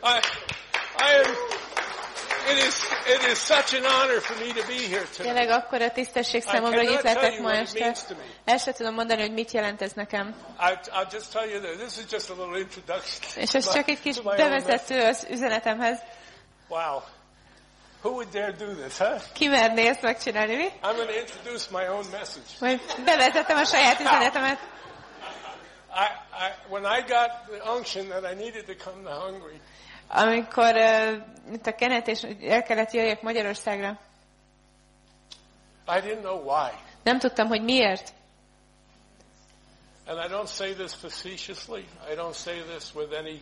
It is such an honor for me to be here tonight. Tényleg akkora tisztesség számomra, hogy itt lehetek ma este. El sem tudom mondani, hogy mit jelent ez nekem. I'll just tell you that this is just a little introduction. És ez csak egy kis bevezető az üzenetemhez. Wow. Who would dare do this, huh? Ki merné ezt megcsinálni, mi? I'm going to introduce my own message. Majd bevezetem a saját üzenetemet. When I got the unction that I needed to come to Hungary. Amikor itt a kenetés el kellett jöjjek Magyarországra. I didn't know why. Nem tudtam, hogy miért. And I don't say this facetiously. I don't say this with any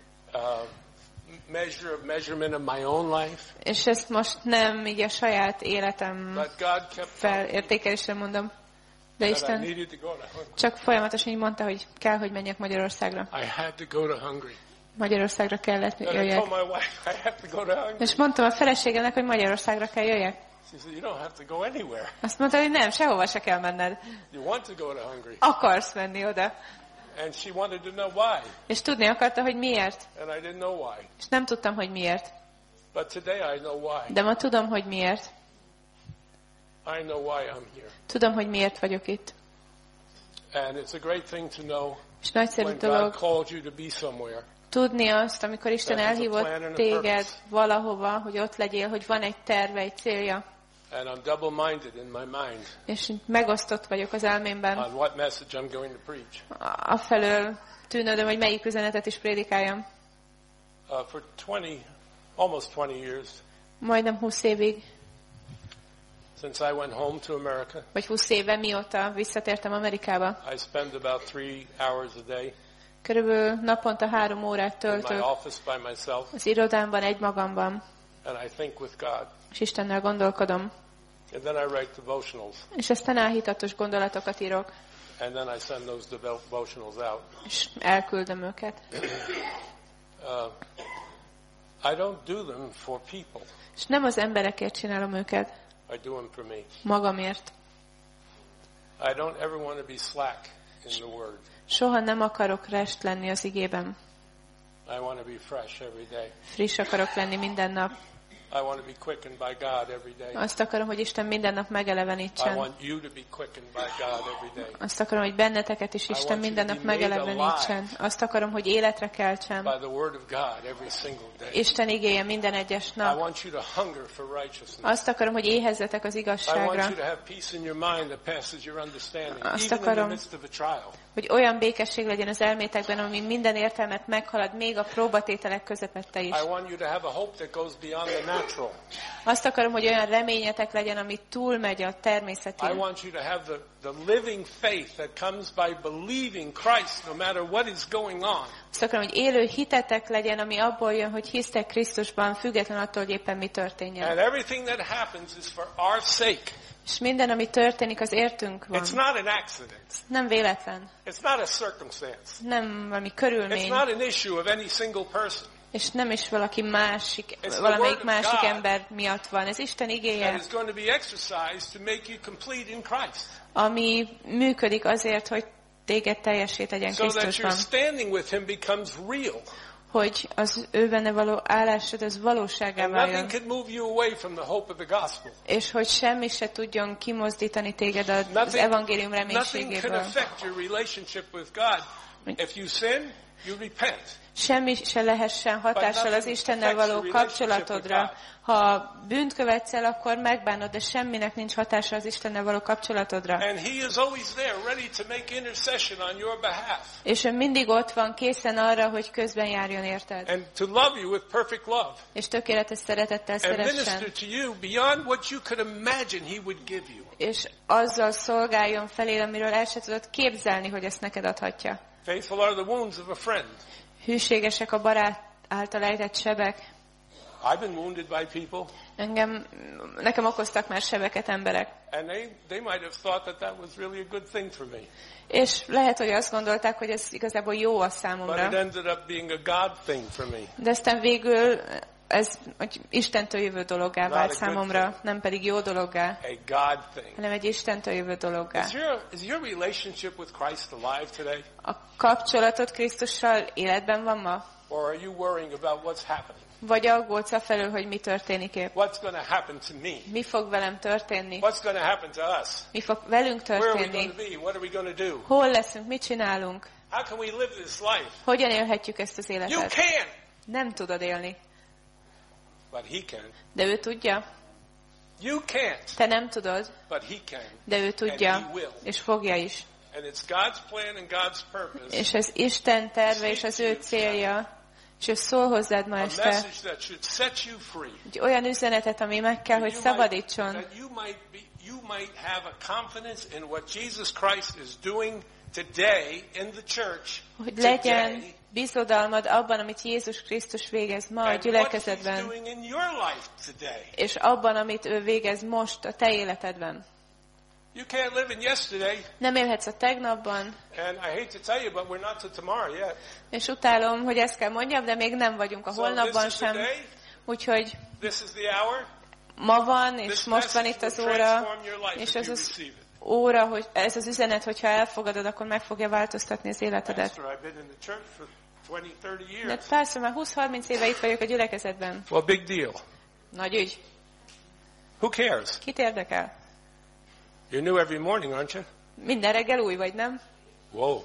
measurement of my own life. És ezt most nem így a saját életem felértékelésre mondom. De Isten csak folyamatosan így mondta, hogy kell, hogy menjek Magyarországra. I had to go to Hungary. Magyarországra kellett jöjjek. És mondtam a feleségemnek, hogy Magyarországra kell jöjjek. Azt mondta, hogy nem, sehova se kell menned. Akarsz menni oda. És tudni akarta, hogy miért. És nem tudtam, hogy miért. De ma tudom, hogy miért. Tudom, hogy miért vagyok itt. És nagyszerű dolog tudni azt, amikor Isten elhívott téged valahova, hogy ott legyél, hogy van egy terve, egy célja. És megosztott vagyok az elmémben. Afelől tűnődöm, hogy melyik üzenetet is prédikáljam. Majdnem 20 évig. Since I went home to America. Vagy 20 éve, mióta visszatértem Amerikába. I spend about 3 hours a day. Körülbelül naponta 3 órát töltök az irodámban egymagamban. And I think with God. És Istennel gondolkodom. And then I write devotionals. És aztán áhítatos gondolatokat írok. And then I send those devotionals out. És elküldöm őket. I don't do them for people. És nem az emberekért csinálom őket. I do them for me. Magamért. I don't ever want to be slack in the word. Soha nem akarok rest lenni az igében. I want to be fresh every day. Friss akarok lenni minden nap. I want to be quickened by God every day. Azt akarom, hogy Isten minden nap megelevenítsen. I want you to be quickened by God every day. Azt akarom, hogy benneteket is Isten minden nap megelevenítsen. Azt akarom, hogy életre keltsen. By the word of God every single day. Isten igéje minden egyes nap. I want you to hunger for righteousness. Azt akarom, hogy éhezzetek az igazságra. I want you to have peace in your mind that passes your understanding. Azt even akarom, in the midst of a trial. Hogy olyan békesség legyen az elmétekben, ami minden értelmet meghalad, még a próbatételek közepette is. I want you to have a hope that goes beyond the natural. Azt akarom, hogy olyan reményetek legyen, ami túlmegy a természetén. I want you to have the living faith that comes by believing Christ no matter what is going on. Azt akarom, hogy élő hitetek legyen, ami abból jön, hogy hisztek Krisztusban, független attól, hogy éppen mi történjen. And everything that happens is for our sake. És minden, ami történik, az értünk van. It's not an accident. Nem véletlen. It's not a circumstance. Nem valami körülmény. It's not an issue of any single person. És nem is valamelyik másik ember miatt van. Ez Isten igéje, ami működik azért, hogy téged teljessé tegyen Krisztusban. Hogy az ő benne való állásod, az valóságá váljon. És hogy semmi se tudjon kimozdítani téged az evangélium reménységéből. Semmi se lehessen hatással az Istennel való kapcsolatodra. Ha bűnt követsz el, akkor megbánod, de semminek nincs hatása az Istennel való kapcsolatodra. És ő mindig ott van, készen arra, hogy közben járjon érted. És tökéletes szeretettel szeressen. És azzal szolgáljon felé, amiről el se tudod képzelni, hogy ezt neked adhatja. Faithful are the wounds of a friend. Hűségesek a barát által ejtett sebek. I've been wounded by people. Nekem okoztak már sebeket emberek. And they might have thought that was really a good thing for me. És lehet, hogy azt gondolták, hogy ez igazából jó a számomra. But it ended up being a God thing for me. De aztán végül ez hogy Istentől jövő dologgá vált számomra, nem pedig jó dologgá, hanem egy Istentől jövő dologgá. Is your relationship with Christ alive today? A kapcsolatod Krisztussal életben van ma? Or are you worrying about what's happening? Vagy aggódsz afelől, hogy mi történik épp? What's going to happen to me? Mi fog velem történni? What's going to happen to us? Mi fog velünk történni? Where are we going to be? What are we going to do? Hol leszünk? Mit csinálunk? How can we live this life? Hogyan élhetjük ezt az életet? You can't. Nem tudod élni. But he can. De ő tudja. You can't. Te nem tudod. But he can. De ő tudja. And he will. És fogja is. And it's God's plan and God's purpose. És ez Isten terve és az ő célja. És ő szól hozzád ma este. Egy olyan üzenetet, ami meg kell, hogy szabadítson. You might have a confidence in what Jesus Christ is doing today in the church. Hogy legyen bizodalmad abban, amit Jézus Krisztus végez ma a gyülekezetben. És abban, amit ő végez most a te életedben. You can't live in yesterday. Nem élhetsz a tegnapban. And I hate to tell you, but we're not till tomorrow yet. És utálom, hogy ezt kell mondjam, de még nem vagyunk a holnapban sem. Úgyhogy ma van, és most van itt az óra, és ez az óra, hogy ez az üzenet, hogyha elfogadod, akkor meg fogja változtatni az életedet. De persze, már 20-30 éve itt vagyok a gyülekezetben. Well, big deal. Nagy ügy. Who cares? Kit érdekel? You're new every morning, aren't you? Minden reggel új vagy, nem? Whoa.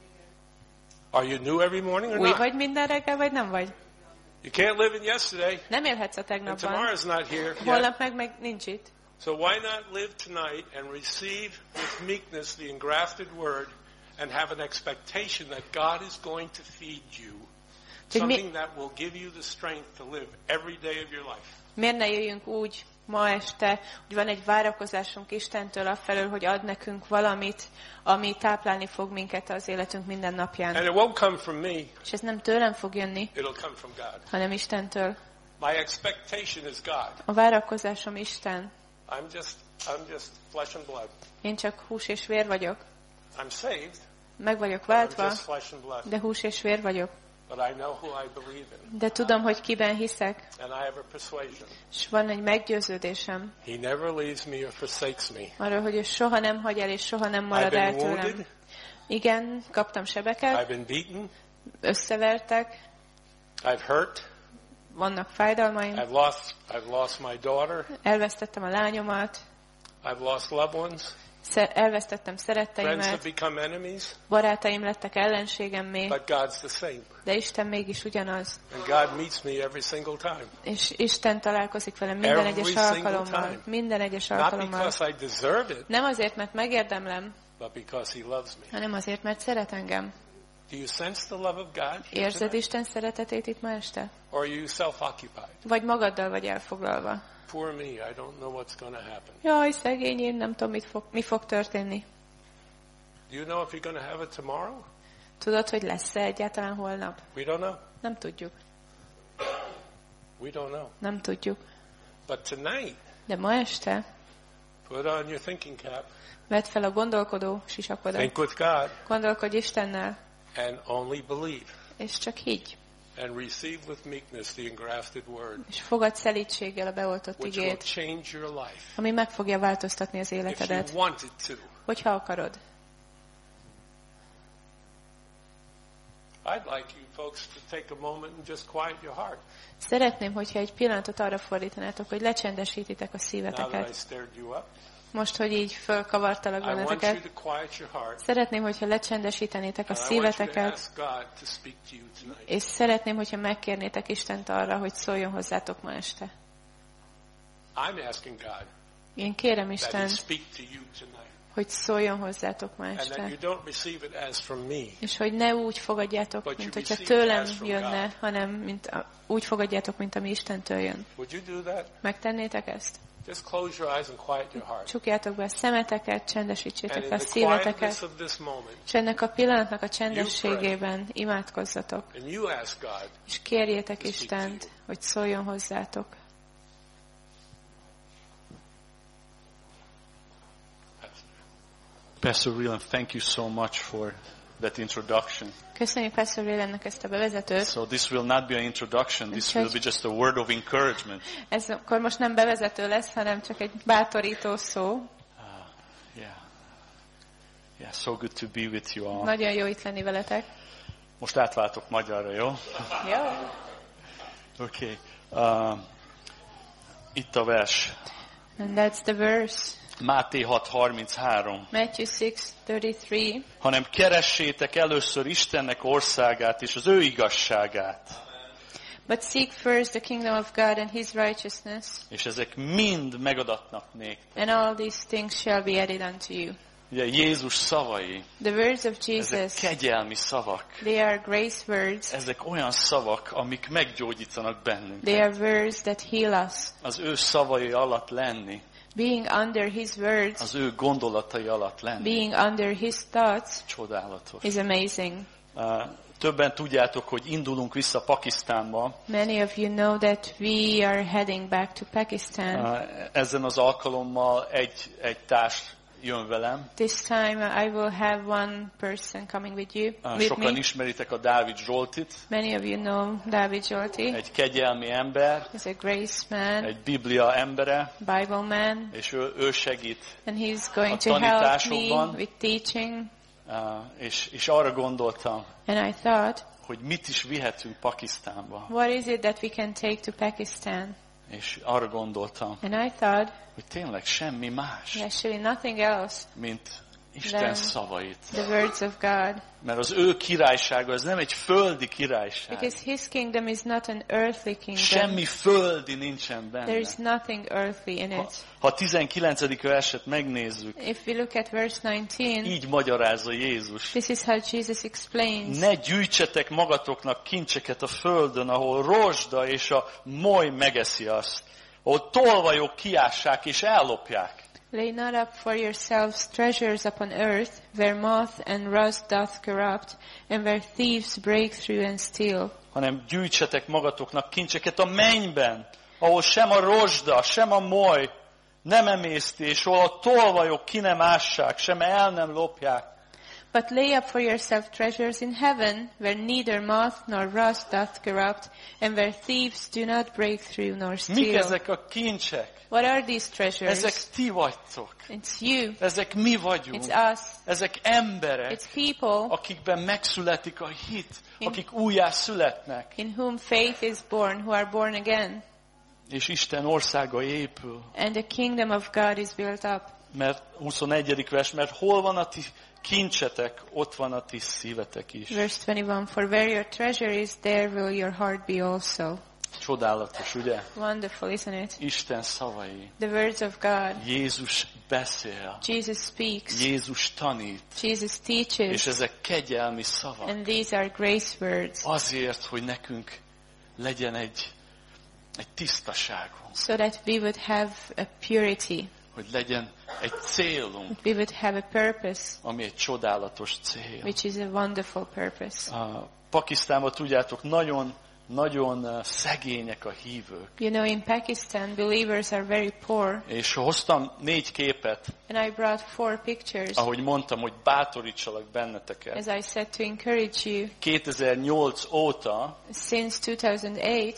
Are you new every morning or új not? vagy minden reggel, vagy nem vagy? You can't live in yesterday. Nem élhetsz a tegnapban. And tomorrow's not here. Holnap meg nincs itt. So why not live tonight and receive with meekness the engrafted word and have an expectation that God is going to feed you something that will give you the strength to live every day of your life. Miért ne jöjjünk úgy ma este, hogy van egy várakozásunk Istentől afelől, hogy ad nekünk valamit, ami táplálni fog minket az életünk minden napján. And it won't come from me. És ez nem tőlem fog jönni, it'll come from God. hanem Istentől. My expectation is God. A várakozásom Isten. I'm just flesh and blood. Én csak hús és vér vagyok. I'm saved. Meg vagyok váltva, I'm just flesh and blood. de hús és vér vagyok. But I know who I believe in. De tudom, hogy kiben hiszek. And I have a persuasion. És van egy meggyőződésem. He never leaves me or forsakes me. Arról, hogy ő soha nem hagy el, és soha nem marad el tőlem. Igen, kaptam sebeket. I've been beaten. Összevertek. I've hurt. Vannak fájdalmaim. I've lost my daughter. Elvesztettem a lányomat. I've lost loved ones. Elvesztettem szeretteimet. Friends have become enemies. Barátaim lettek ellenségemmé. But God's the same. De Isten mégis ugyanaz. And God meets me every single time. És Isten találkozik velem minden egyes alkalommal. Minden egyes alkalommal. Not because I deserve it. Nem azért, mert megérdemlem. But because He loves me. Hanem azért, mert szeret engem. Do you sense the love of God? Érzed Isten szeretetét itt ma este? Or are you self-occupied? Vagy magaddal vagy elfoglalva? Poor me, I don't know what's going to happen. Jaj, szegény, én nem tudom, mi fog történni. Do you know if you're going to have it tomorrow? Tudod, hogy lesz-e egyáltalán holnap? We don't know. Nem tudjuk. We don't know. Nem tudjuk. But tonight, de ma este put on your thinking cap. Vedd fel a gondolkodó sisakodat. Think with God. Gondolkodj Istennel. And only believe. És csak higgy. And receive with meekness the engrafted word. És fogadj szelídséggel a beoltott igét. Which will change your life. Ami meg fogja változtatni az életedet. If you want it to. Hogyha akarod. I'd like you folks to take a moment and just quiet your heart. Szeretném, hogyha egy pillanatot arra fordítanátok, hogy lecsendesítitek a szíveteket. Most, hogy így fölkavartalak benneteket. Szeretném, hogyha lecsendesítenétek a szíveteket, és szeretném, hogyha megkérnétek Istent arra, hogy szóljon hozzátok ma este. Én kérem Istent, hogy szóljon hozzátok ma este. És hogy ne úgy fogadjátok, mint hogyha tőlem jönne, hanem úgy fogadjátok, mint ami Istentől jön. Megtennétek ezt? Csukjátok be a szemeteket, csendesítsétek be a szíveteket, és ennek a pillanatnak a csendességében imádkozzatok, és kérjétek Istent, hogy szóljon hozzátok. Pastor Whelan, thank you so much for that introduction. Köszönjük Pastor Whelannek ezt a bevezetőt. So this will not be an introduction, this will be just a word of encouragement. Ez akkor most nem bevezető lesz, hanem csak egy bátorító szó. Yeah, so good to be with you all. Nagyon jó itt lenni veletek. Most átváltok magyarra, jó? Jó. Oké. Itt a vers. And that's the verse. Máté 6:33. Matthew 6:33. Hanem keressétek először Istennek országát és az ő igazságát. But seek first the kingdom of God and his righteousness. És ezek mind megadatnak néktek. And all these things shall be added unto you. Ugye Jézus szavai. The words of Jesus. Ezek kegyelmi szavak. They are grace words. Ezek olyan szavak, amik meggyógyítanak bennünket. They are words that heal us. Az ő szavai alatt lenni. Being under his words. Az ő gondolatai alatt lenni. Being under his thoughts. Csodálatos. Is amazing. Többen tudjátok, hogy indulunk vissza Pakisztánba. Many of you know that we are heading back to Pakistan. Ezen az alkalommal egy társ jön velem. This time I will have one person coming with you. Sokan ismeritek a Dávid Zsoltit. Many of you know David Zsolti. Egy kegyelmi ember. He's a grace man. Egy Biblia embere. Bible man. És ő segít and he's going to help me with teaching. És arra gondoltam, and I thought, hogy mit is vihetünk Pakisztánba. What is it that we can take to Pakistan? És arra gondoltam, and I thought, hogy tényleg semmi más, actually nothing else, mint Isten szavait. The words of God. Mert az ő királysága az nem egy földi királyság. Because his kingdom is not an earthly kingdom. Semmi földi nincsen benne. There is nothing earthly in it. Ha a 19. verset megnézzük, if we look at verse 19, így magyarázza Jézus. This is how Jesus explains. Ne gyűjtsetek magatoknak kincseket a földön, ahol rozsda és a moly megeszi azt, ahol tolvajok kiássák és ellopják. Lay not up for yourselves treasures upon earth, where moth and rust doth corrupt, and where thieves break through and steal. Hanem gyűjtsetek magatoknak kincseket a mennyben, ahol sem a rozsda, sem a moly nem emészti, és ahol a tolvajok ki nem ássák, sem el nem lopják. But lay up for yourself treasures in heaven, where neither moth nor rust doth corrupt, and where thieves do not break through nor steal. Mik ezek a kincsek? What are these treasures? Ezek ti vagytok. It's you. Ezek mi vagyunk. It's us. Ezek emberek, It's people, akikben megszületik a hit, akik újjá születnek. In whom faith is born, who are born again. És Isten országa épül. And the kingdom of God is built up. Mert 21. vers, mert hol van a ti kincsetek, ott van a ti szívetek is. Verse 21, for where your treasure is, there will your heart be also. Csodálatos, ugye? Wonderful, isn't it? Isten szavai. The words of God. Jézus beszél. Jesus speaks. Jézus tanít. Jesus teaches. És ezek kegyelmi szavak. And these are grace words. Azért, hogy nekünk legyen egy tisztaságunk. So that we would have a purity. Hogy legyen egy célunk. We would have a purpose. Ami egy csodálatos cél. Which is a wonderful purpose. Pakisztánban tudjátok, nagyon szegények a hívők. You know, in Pakistan, believers are very poor. És hoztam 4 képet. And I brought 4 pictures. Ahogy mondtam, hogy bátorítsalak benneteket. As I said, to encourage you. 2008 óta. Since 2008.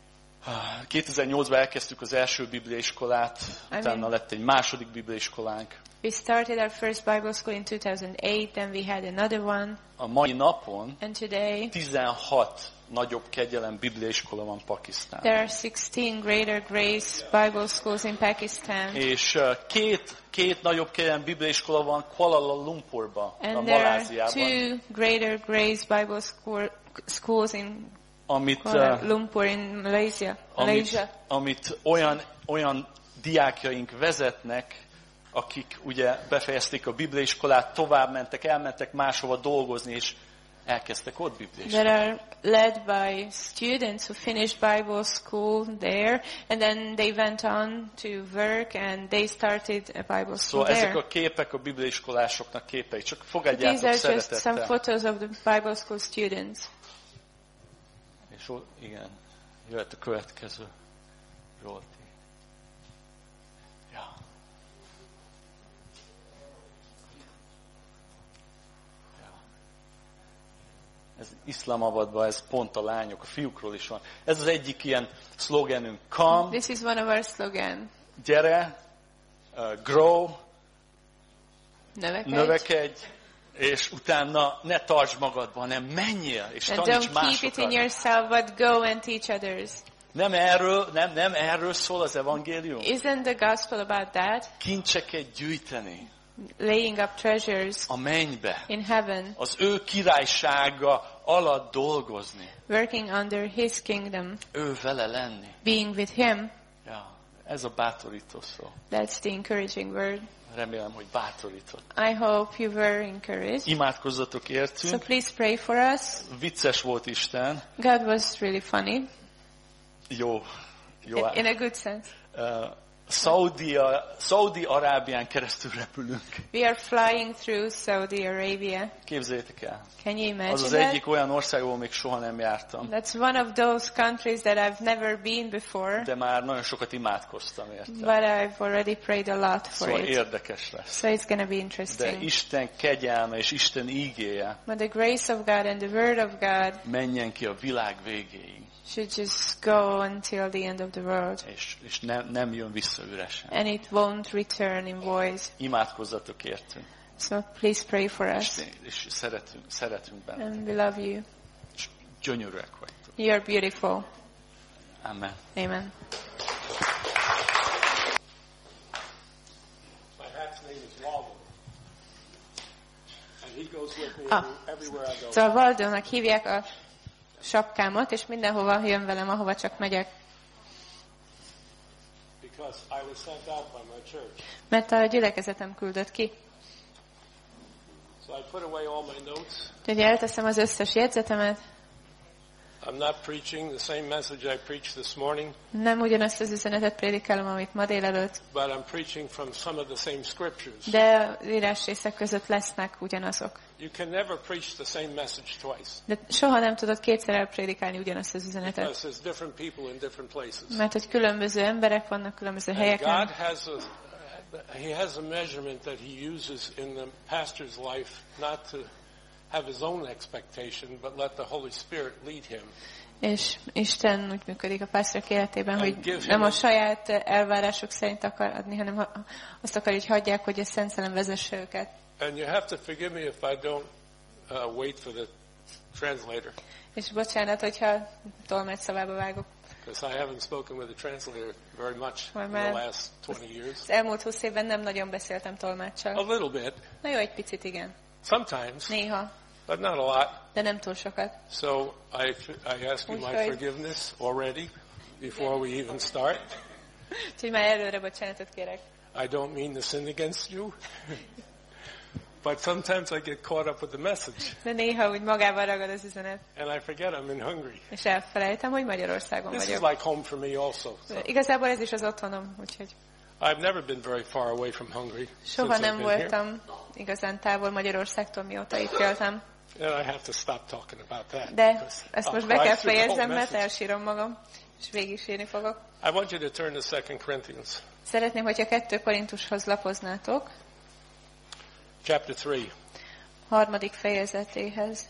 2008-ban elkezdtük az első bibliaiskolát, utána lett egy második bibliaiskolánk. We started our first Bible school in 2008, then we had another one. A mai napon and today, 16 nagyobb kegyelem bibliaiskola van Pakisztánban. There are 16 greater grace Bible schools in Pakistan. És két nagyobb kegyelem bibliaiskola van Kuala Lumpurban, a Maláziában. And there are 2 greater grace Bible schools in Kuala Lumpur in Malaysia. Amit olyan diákjaink vezetnek, akik ugye befejezték a bibliaiskolát, tovább mentek, elmentek máshova dolgozni, és elkezdtek ott bibliaiskolát. That are led by students who finished Bible school there, and then they went on to work, and they started a Bible school there. Ezek a képek a bibliaiskolásoknak képei, csak fogadjátok szeretettel. These are just szeretettel. some photos of the Bible school students. És igen, jöhet a következő. Zsolti. Ja. Ez Iszlamabadban, ez pont a lányok, a fiúkról is van. Ez az egyik ilyen szlogenünk. Come. This is one of our slogan. Gyere. Grow. Növekedj. Növekedj. És utána ne tartsd magadban, hanem menjél és taníts másokat. Don't keep it in yourself, but go and teach others. Nem erről szól az evangélium? Isn't the gospel about that? Kincseket gyűjteni. Laying up treasures a mennybe. In heaven. Az ő királysága alatt dolgozni. Working under his kingdom. Ő vele lenni. Being with him. Ja, ez a bátorító szó. That's the encouraging word. Remélem, hogy bátorított. I hope you were encouraged. Imádkozzatok értünk. So please pray for us. Vicces volt Isten. God was really funny. Jó. In a good sense. Szaudi-Arábián keresztül repülünk. We are flying through Saudi Arabia. Képzeljétek el. Can you imagine az az egyik olyan ország, ahol még soha nem jártam. That's one of those countries that I've never been before. De már nagyon sokat imádkoztam érte. But I've already prayed a lot for szóval it. Érdekes lesz. So it's going to be interesting. De Isten kegyelme és Isten ígéje. But the grace of God and the word of God menjen ki a világ végéig. Should just go until the end of the world. És nem jön vissza üresen. And it won't return in void. Imádkozzatok értünk. So please pray for us. És szeretünk benneteket. And we love you. És gyönyörűek vagytok. You are beautiful. Amen. Amen. My hat's name is Waldo. And he goes with me everywhere I go. Szóval Waldónak hívják a sapkámat, és mindenhova jön velem, ahova csak megyek. Mert a gyülekezetem küldött ki. Úgyhogy elteszem az összes jegyzetemet. I'm not preaching the same message I preached this morning. Nem ugyanazt az üzenetet prédikálom, amit ma délelőtt. But I'm preaching from some of the same scriptures. De írásrészek között lesznek ugyanazok. You can never preach the same message twice. De soha nem tudod kétszer elprédikálni ugyanazt az üzenetet. Because there's different people in different places. Mert hogy különböző emberek vannak különböző helyeken. He has a measurement that he uses in the pastor's life, not to have his own expectation, but let the Holy Spirit lead him. És Isten úgy működik a pásztorok életében, hogy nem a saját elvárások szerint akar adni, hanem azt akar, hogy hagyják, hogy a Szent Szellem vezesse őket. And you have to forgive me if I don't wait for the translator. És bocsánat, hogyha tolmács szavába vágok. Because I haven't spoken with the translator very much in the last 20 years. Az elmúlt 20 évben nem nagyon beszéltem tolmáccsal. A little bit. Na jó, egy picit igen. Sometimes. Néha. But not a lot. De nem túl sokat. So I ask you my forgiveness already before we even start. Úgyhogy már előre bocsánatot kérek. I don't mean to sin against you. But sometimes I get caught up with the message. De néha úgy magával ragad az üzenet. And I forget I'm in Hungary. És elfelejtem, hogy Magyarországon vagyok. This is like home for me also. So. Igazából ez is az otthonom, úgyhogy. I've never been very far away from Hungary. Soha nem voltam igazán távol Magyarországtól, mióta itt éltem. And I have to stop talking about that. De ezt most be kell fejezzem, mert elsírom magam, és végig sírni fogok. I want you to turn to 2 Corinthians. Szeretném, hogyha 2 Korintushoz lapoznátok. Chapter 3. 3. fejezetéhez.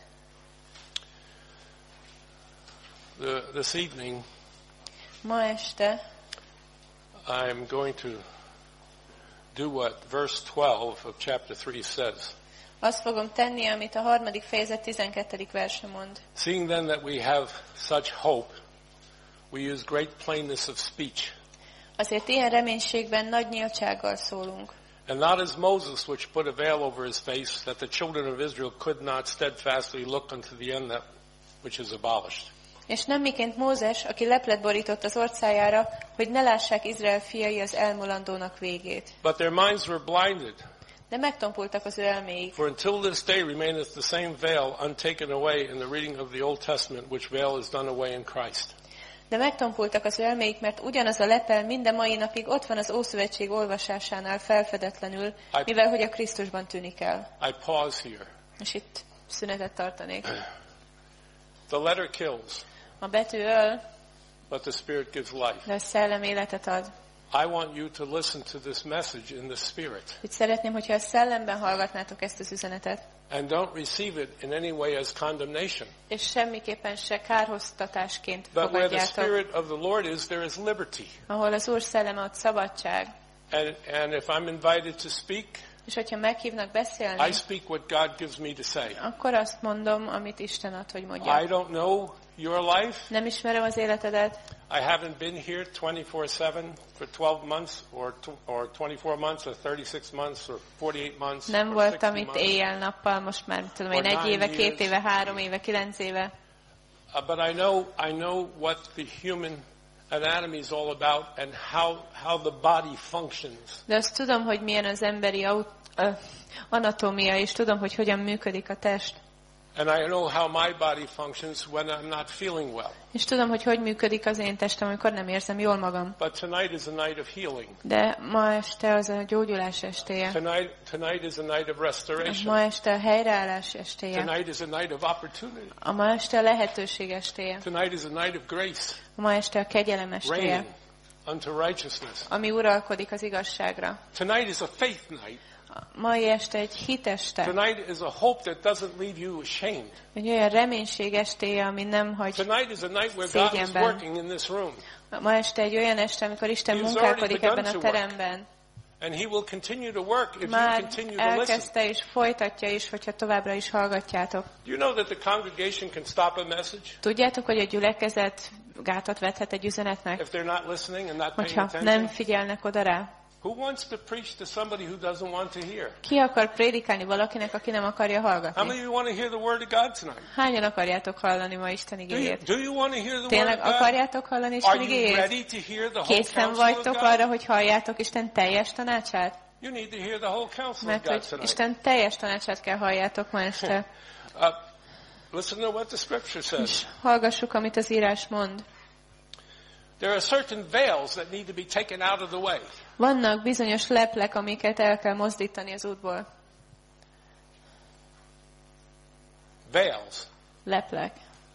This evening, ma este, I'm going to do what verse 12 of chapter 3 says. Azt fogom tenni, amit a 3. fejezet 12. verse mond. Seeing then that we have such hope, we use great plainness of speech. Azért ilyen reménységben nagy nyíltsággal szólunk. And not as Moses, which put a veil over his face, that the children of Israel could not steadfastly look unto the end which is abolished. És nem miként Mózes, aki leplet borított az orcájára, hogy ne lássák Izrael fiai az elmulandónak végét. But their minds were blinded. De megtompultak az ő elméik. For until this day remaineth the same veil untaken away in the reading of the Old Testament, which veil is done away in Christ. De megtompultak az ő elméik, mert ugyanaz a lepel minden mai napig ott van az Ószövetség olvasásánál felfedetlenül, mivel hogy a Krisztusban tűnik el. I pause here. És itt szünetet tartanék. The letter kills. A betű öl, but the Spirit gives life. De a szellem életet ad. I want you to listen to this message in the Spirit. Itt szeretném, hogyha a szellemben hallgatnátok ezt az üzenetet. And don't receive it in any way as condemnation. És semmiképpen se kárhoztatásként fogadjátok. But where the Spirit of the Lord is, there is liberty. Ahol az Úr szelleme, ott szabadság. And if I'm invited to speak, És hogyha meghívnak beszélni, I speak what God gives me to say. Akkor azt mondom, amit Isten ad, hogy mondjak. I don't know your life. Nem ismerem az életedet. I haven't been here 24/7 for 12 months or 24 months or 36 months or 48 months. Nem voltam itt éjjel-nappal, most már tudom én 1 éve, 2 éve, 3 éve, 9 éve. But I know what the human anatomy is all about and how the body functions. De azt tudom, hogy milyen az emberi anatómia, és tudom, hogy hogyan működik a test. And I know how my body functions when I'm not feeling well. És tudom, hogy működik az én testem, amikor nem érzem jól magam. But tonight is a night of healing. De ma este az a gyógyulás estéje. Tonight is a night of restoration. Ma este a helyreállás estéje. Tonight is a night of opportunity. A ma este a lehetőség estéje. Tonight is a night of grace. A ma este a kegyelem estéje. Reigning unto righteousness. Ami uralkodik az igazságra. Tonight is a faith night. Mai este egy hiteste. Tonight is a hope that doesn't leave you ashamed. Egy olyan reménység estéje, ami nem hagy Tonight is a night where God is working in this room. Ma este egy olyan este, amikor Isten munkálkodik ebben a teremben. And he will continue to work if you Már continue to listen. elkezdte és folytatja is, hogyha továbbra is hallgatjátok. Do you know that the congregation can stop a message? Tudjátok, hogy a gyülekezet gátat vethet egy üzenetnek, If they're not listening and not paying hogyha attention? nem figyelnek oda rá? Who wants to preach to somebody who doesn't want to hear? Ki akar prédikálni valakinek, aki nem akarja How many hallgatni? of you want to hear the word of God tonight? Hányan akarjátok hallani ma Isten igéjét? Do you want to hear the word Tényleg of God? akarjátok hallani Isten Are you igéjét? ready to hear the whole Készen counsel of vagytok God? arra, hogy halljátok Isten teljes tanácsát? You need to hear the whole counsel of Mert God hogy tonight. Isten teljes tanácsát kell halljátok ma este. Listen to what the scripture És says. hallgassuk, amit az írás mond. There are certain veils that need to be taken out of the way. Vannak bizonyos leplek, amiket el kell mozdítani az útból. Veils. Leplek.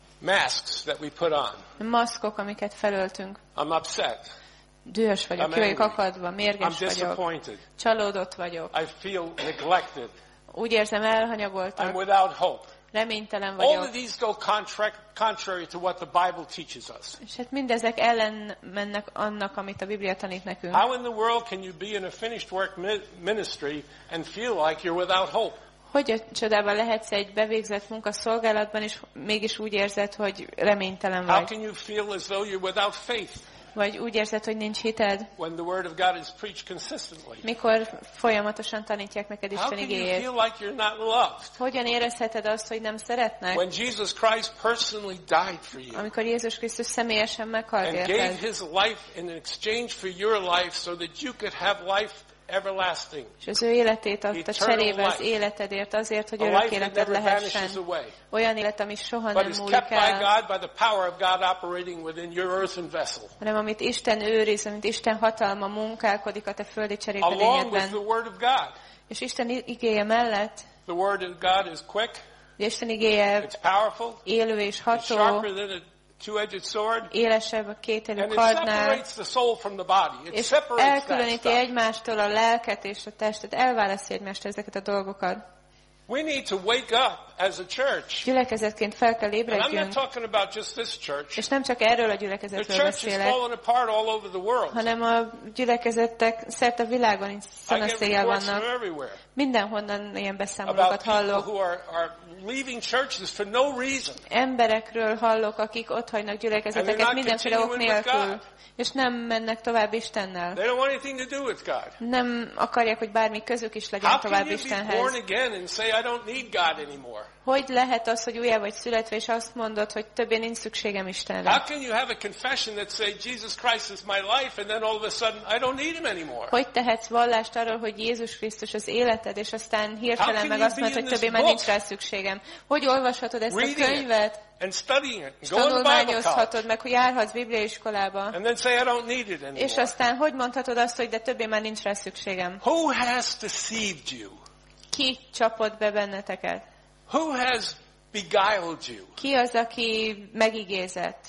Masks that we put on. Maszkok, amiket felöltünk. I'm upset. Dühös vagyok, ki vagyok akadva, I'm mérges vagyok, disappointed. csalódott vagyok. I feel neglected. Úgy érzem, I'm elhanyagoltak, without hope. reménytelen All of vagyok. these go contrary to what the Bible teaches us. És hát mindezek ellen mennek annak, amit a Biblia tanít nekünk. How in the world can you be in a finished work ministry and feel like you're without hope? Hogy a csodában lehetsz egy bevégzett munkaszolgálatban, és mégis úgy érzed, hogy reménytelen How vagy? can you feel as though you're without faith Vagy úgy érzed, hogy nincs hited? when the word of God is preached consistently? Mikor folyamatosan tanítják neked How Isten can you igéjét? feel like you're not loved Hogyan érezheted azt, hogy nem szeretnek? when Jesus Christ personally died for you Amikor Jézus Krisztus személyesen meghalt and gave érted, his life in exchange for your life so that you could have life everlasting? és az ő életét adta Eternal cserébe az life. életedért azért, hogy A örök life that életed never vanishes lehessen. away, Olyan élet, ami soha but nem is múlik kept by el, God by the power of God operating within your earthen vessel, hanem amit Isten őriz, amit Isten hatalma munkálkodik a te földi along with cserépedényedben. the word of God. És Isten igéje mellett, The word of God is quick, ugye Isten igéje it's powerful, élő és it's ható, sharper than a two-edged sword, élesebb a kétélű and it kardnál, separates the soul from the body. It és separates that elkülöníti stuff. egymástól a lelket és a testet, elválasztja egymástól ezeket a dolgokat. We need to wake up as a church. Gyülekezetként fel kell And I'm not ébredjünk, talking about just this church. és nem csak erről a The gyülekezetről church is beszélek, falling apart all over the world. hanem a gyülekezetek szerte a világon is I get szanaszéjjel reports from vannak. everywhere Mindenhonnan ilyen beszámolókat about people hallok. who are leaving churches for no reason. Emberekről hallok, akik ott hagynak And gyülekezeteket they're not mindenféle ok continuing with nélkül, God. és nem mennek tovább Istennel. They don't want anything to do with God. Nem akarják, hogy bármi közük is legyen How can tovább you be born Istenhez. again and say, I don't need God anymore? Hogy lehet az, hogy újjá vagy születve, és azt mondod, hogy többé nincs szükségem How Istenre? can you have a confession that say, Jesus Christ is my life, and then all of a sudden, I don't need him anymore? Hogy tehetsz vallást arról, hogy Jézus Krisztus az életed, és aztán How hirtelen can meg you azt be mondod, in hogy this többé már book? nincs rá szükségem? Hogy olvashatod ezt a Reading it. könyvet, And studying it, és and going to Bible college, tanulmányozhatod meg, hogy járhatsz bibliaiskolába, and then say, I don't need it és anymore. aztán hogy mondhatod azt, hogy de többé már nincs rá szükségem? Who has deceived you? Ki csapott be benneteket? Who has beguiled you? Ki az, aki megigézett?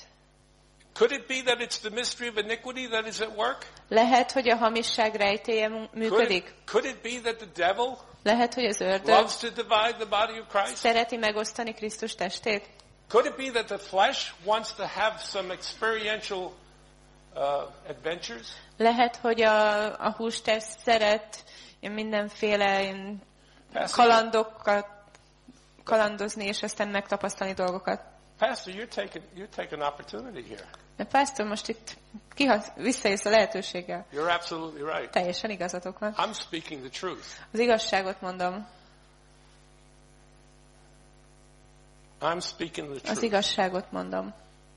Could it be that it's the mystery of iniquity that is at work? Lehet, hogy a hamisság rejtélye működik? Could it be that the devil Lehet, hogy az ördög loves to divide the body of Christ? szereti megosztani Krisztus testét? Could it be that the flesh wants to have some experiential adventures. Lehet, hogy a hústest szeret mindenféle kalandokat kalandozni, és aztán megtapasztalni dolgokat. Pastor, you take an opportunity here. De Pastor, most itt visszajössz a lehetőséggel. You're absolutely right. Teljesen igazatok van. I'm speaking the truth. Az igazságot mondom. I'm speaking the truth. Az igazságot mondom.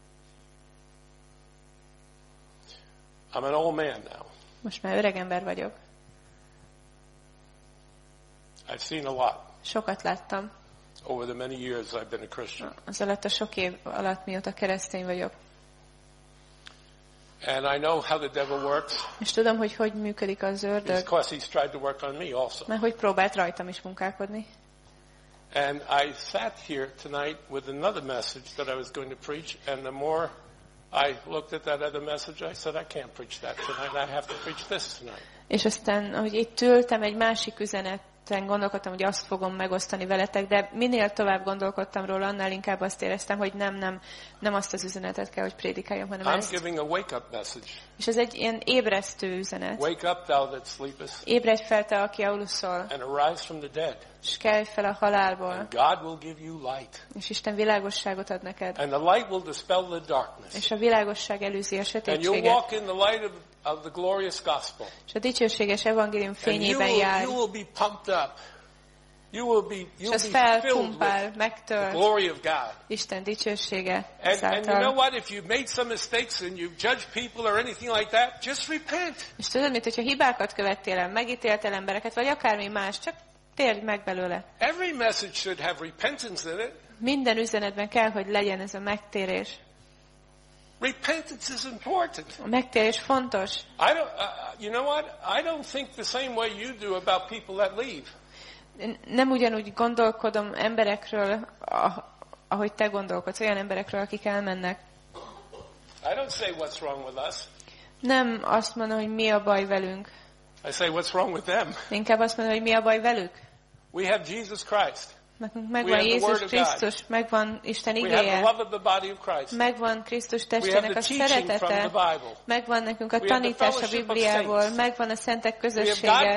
I'm an old man now. Most már öreg ember vagyok. I've seen a lot. Sokat láttam. Over the many years I've been a Christian. Az alatt a sok év alatt, mióta keresztény vagyok. And I know how the devil works. És tudom, hogy működik az ördög. Because he's tried to work on me also. Mert hogy próbált rajtam is munkálkodni. And I sat here tonight with another message that I was going to preach, and the more I looked at that other message, I said, I can't preach that tonight. I have to preach this tonight. És aztán, ahogy itt ültem, egy másik üzeneten gondolkodtam, hogy azt fogom megosztani veletek, de minél tovább gondolkodtam róla, annál inkább azt éreztem, hogy nem azt az üzenetet kell, hogy prédikáljam, hanem I'm ezt. Giving a wake-up message. És ez egy ilyen ébresztő üzenet. Wake up, thou that sleepest. Ébredj fel, te, aki aluszol. And arise from the dead. És kelj fel a halálból. And God will give you light. És Isten világosságot ad neked. And the light will dispel the darkness. És a világosság előzi a sötétséget. And you'll walk in the light of the glorious gospel. És a dicsőséges evangélium fényében jár. And you will be pumped up. You'll be filled with the glory of God. Isten dicsősége. And you know what? If you've made some mistakes and you've judged people or anything like that, just repent. És tudod, mint hogyha hibákat követtél el, megítéltél embereket, vagy akármi más, csak térj meg belőle. Every message should have repentance in it. Minden üzenetben kell, hogy legyen ez a megtérés. Repentance is important. A megtérés fontos. You know what? I don't think the same way you do about people that leave. Nem ugyanúgy gondolkodom emberekről, ahogy te gondolkodsz, olyan emberekről, akik elmennek. I don't say what's wrong with us. Nem azt mondom, hogy mi a baj velünk. I say what's wrong with them. Inkább azt mondom, hogy mi a baj velük. We have Jesus Christ. Nekünk megvan Jézus Krisztus, megvan Isten igéje, megvan Krisztus testének a szeretete, megvan nekünk a tanítás a Bibliából, megvan a szentek közössége,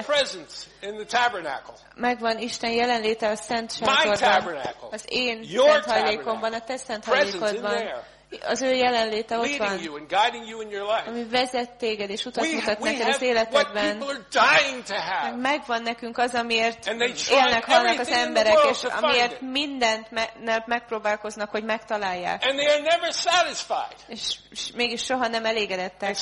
megvan Isten jelenléte a szent sátorban, az én szent hajlékomban, a te szent hajlékodban. Az ő jelenléte ott van, ami vezet téged és utat mutat neked az életedben. Megvan nekünk az, amiért élnek, halnak az emberek, és amiért mindent megpróbálkoznak, hogy megtalálják. És mégis soha nem elégedettek.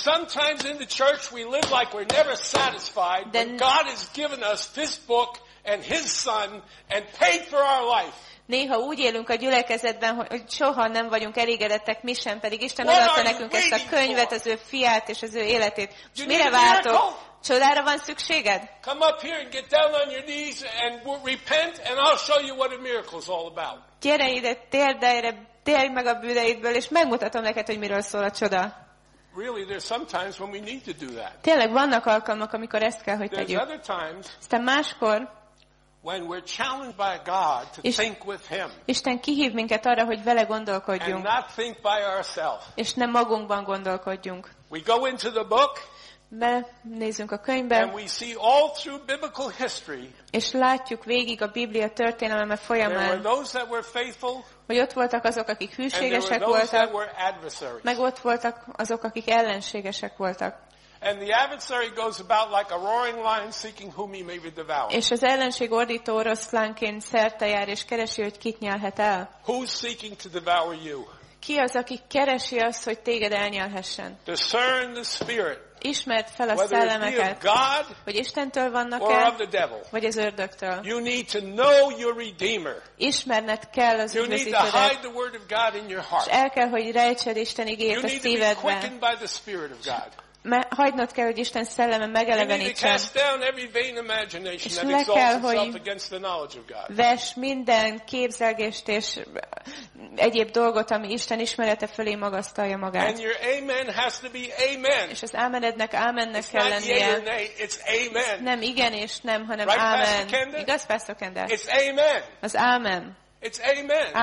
De God has given us this book and His Son and paid for our life. Néha úgy élünk a gyülekezetben, hogy soha nem vagyunk elégedettek, mi sem, pedig Isten odaadta nekünk ezt a könyvet, az ő fiát és az ő életét. És mire vártok? Csodára van szükséged? Come up here and get down on your knees and repent, and I'll show you what a miracle is all about. Gyere ide, térj meg a bűneidből, és megmutatom neked, hogy miről szól a csoda. Really, there's sometimes when we need to do that. Tényleg vannak alkalmak, amikor ezt kell, hogy tegyük. Aztán máskor, when we're challenged by God to think with Him. Isten kihív minket arra, hogy vele gondolkodjunk. And not think by ourselves. És nem magunkban gondolkodjunk. We go into the book. Benézzünk a könyvbe. And we see all through biblical history. És látjuk végig a Biblia történelme folyamán. There were those that were faithful. Hogy ott voltak azok, akik hűségesek voltak. Meg ott voltak azok, akik ellenségesek voltak. And the adversary goes about like a roaring lion seeking whom he may devour. És az ellenség ordító oroszlánként szerte jár, és keresi, hogy kit nyelhet el. Who's seeking to devour you? Ki az, aki keresi azt, hogy téged elnyelhessen? Discern the spirit. Ismerd fel a szellemeket, hogy Istentől vannak-e, vagy az ördögtől. You need to know your Redeemer. Ismerned kell az üdvözítődet, és el kell, hogy rejtsed Isten igéjét a szívedben. Hagynod kell, hogy Isten szelleme megelevenítsen. És le kell, hogy vess minden képzelgést és egyéb dolgot, ami Isten ismerete fölé magasztalja magát. És az ámenednek ámennek kell lennie. Nem igen és nem, hanem ámen. Igaz, Pastor Kendall? Az ámen.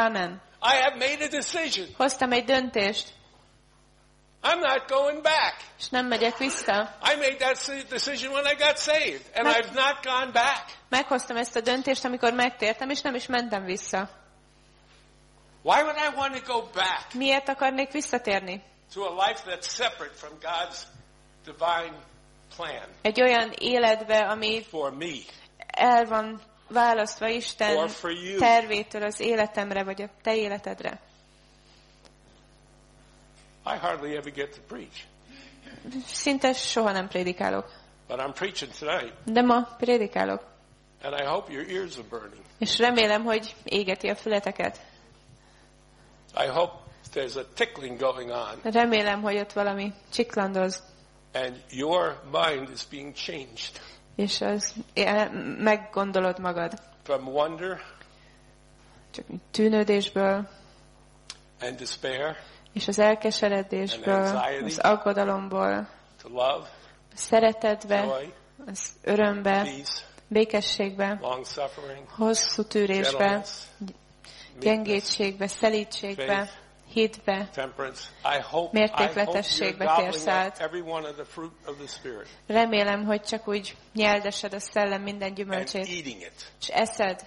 Ámen. Hoztam egy döntést. I'm not going back. És nem megyek vissza. I made that decision when I got saved, and I've not gone back. Meghoztam ezt a döntést, amikor megtértem, és nem is mentem vissza. Why would I want to go back? Miért akarnék visszatérni? To a life that's separate from God's divine plan. Egy olyan életbe, ami for me. El van választva Isten tervétől az életemre, vagy a te életedre. I hardly ever get to preach. Szinte soha nem prédikálok. But I'm preaching tonight. De ma prédikálok. And I hope your ears are burning. És remélem, hogy égeti a fületeket. I hope there's a tickling going on. Remélem, hogy ott valami csiklandoz. And your mind is being changed. És az meggondolod magad. From wonder. Csak tűnődésből. And despair. És az elkeseredésből, az aggodalomból, a szeretetbe, az örömbe, békességbe, hosszú tűrésbe, gyengétségbe, szelídségbe, hitbe, mértékletességbe térsz át. Remélem, hogy csak úgy nyeldesed a szellem minden gyümölcsét, és eszed.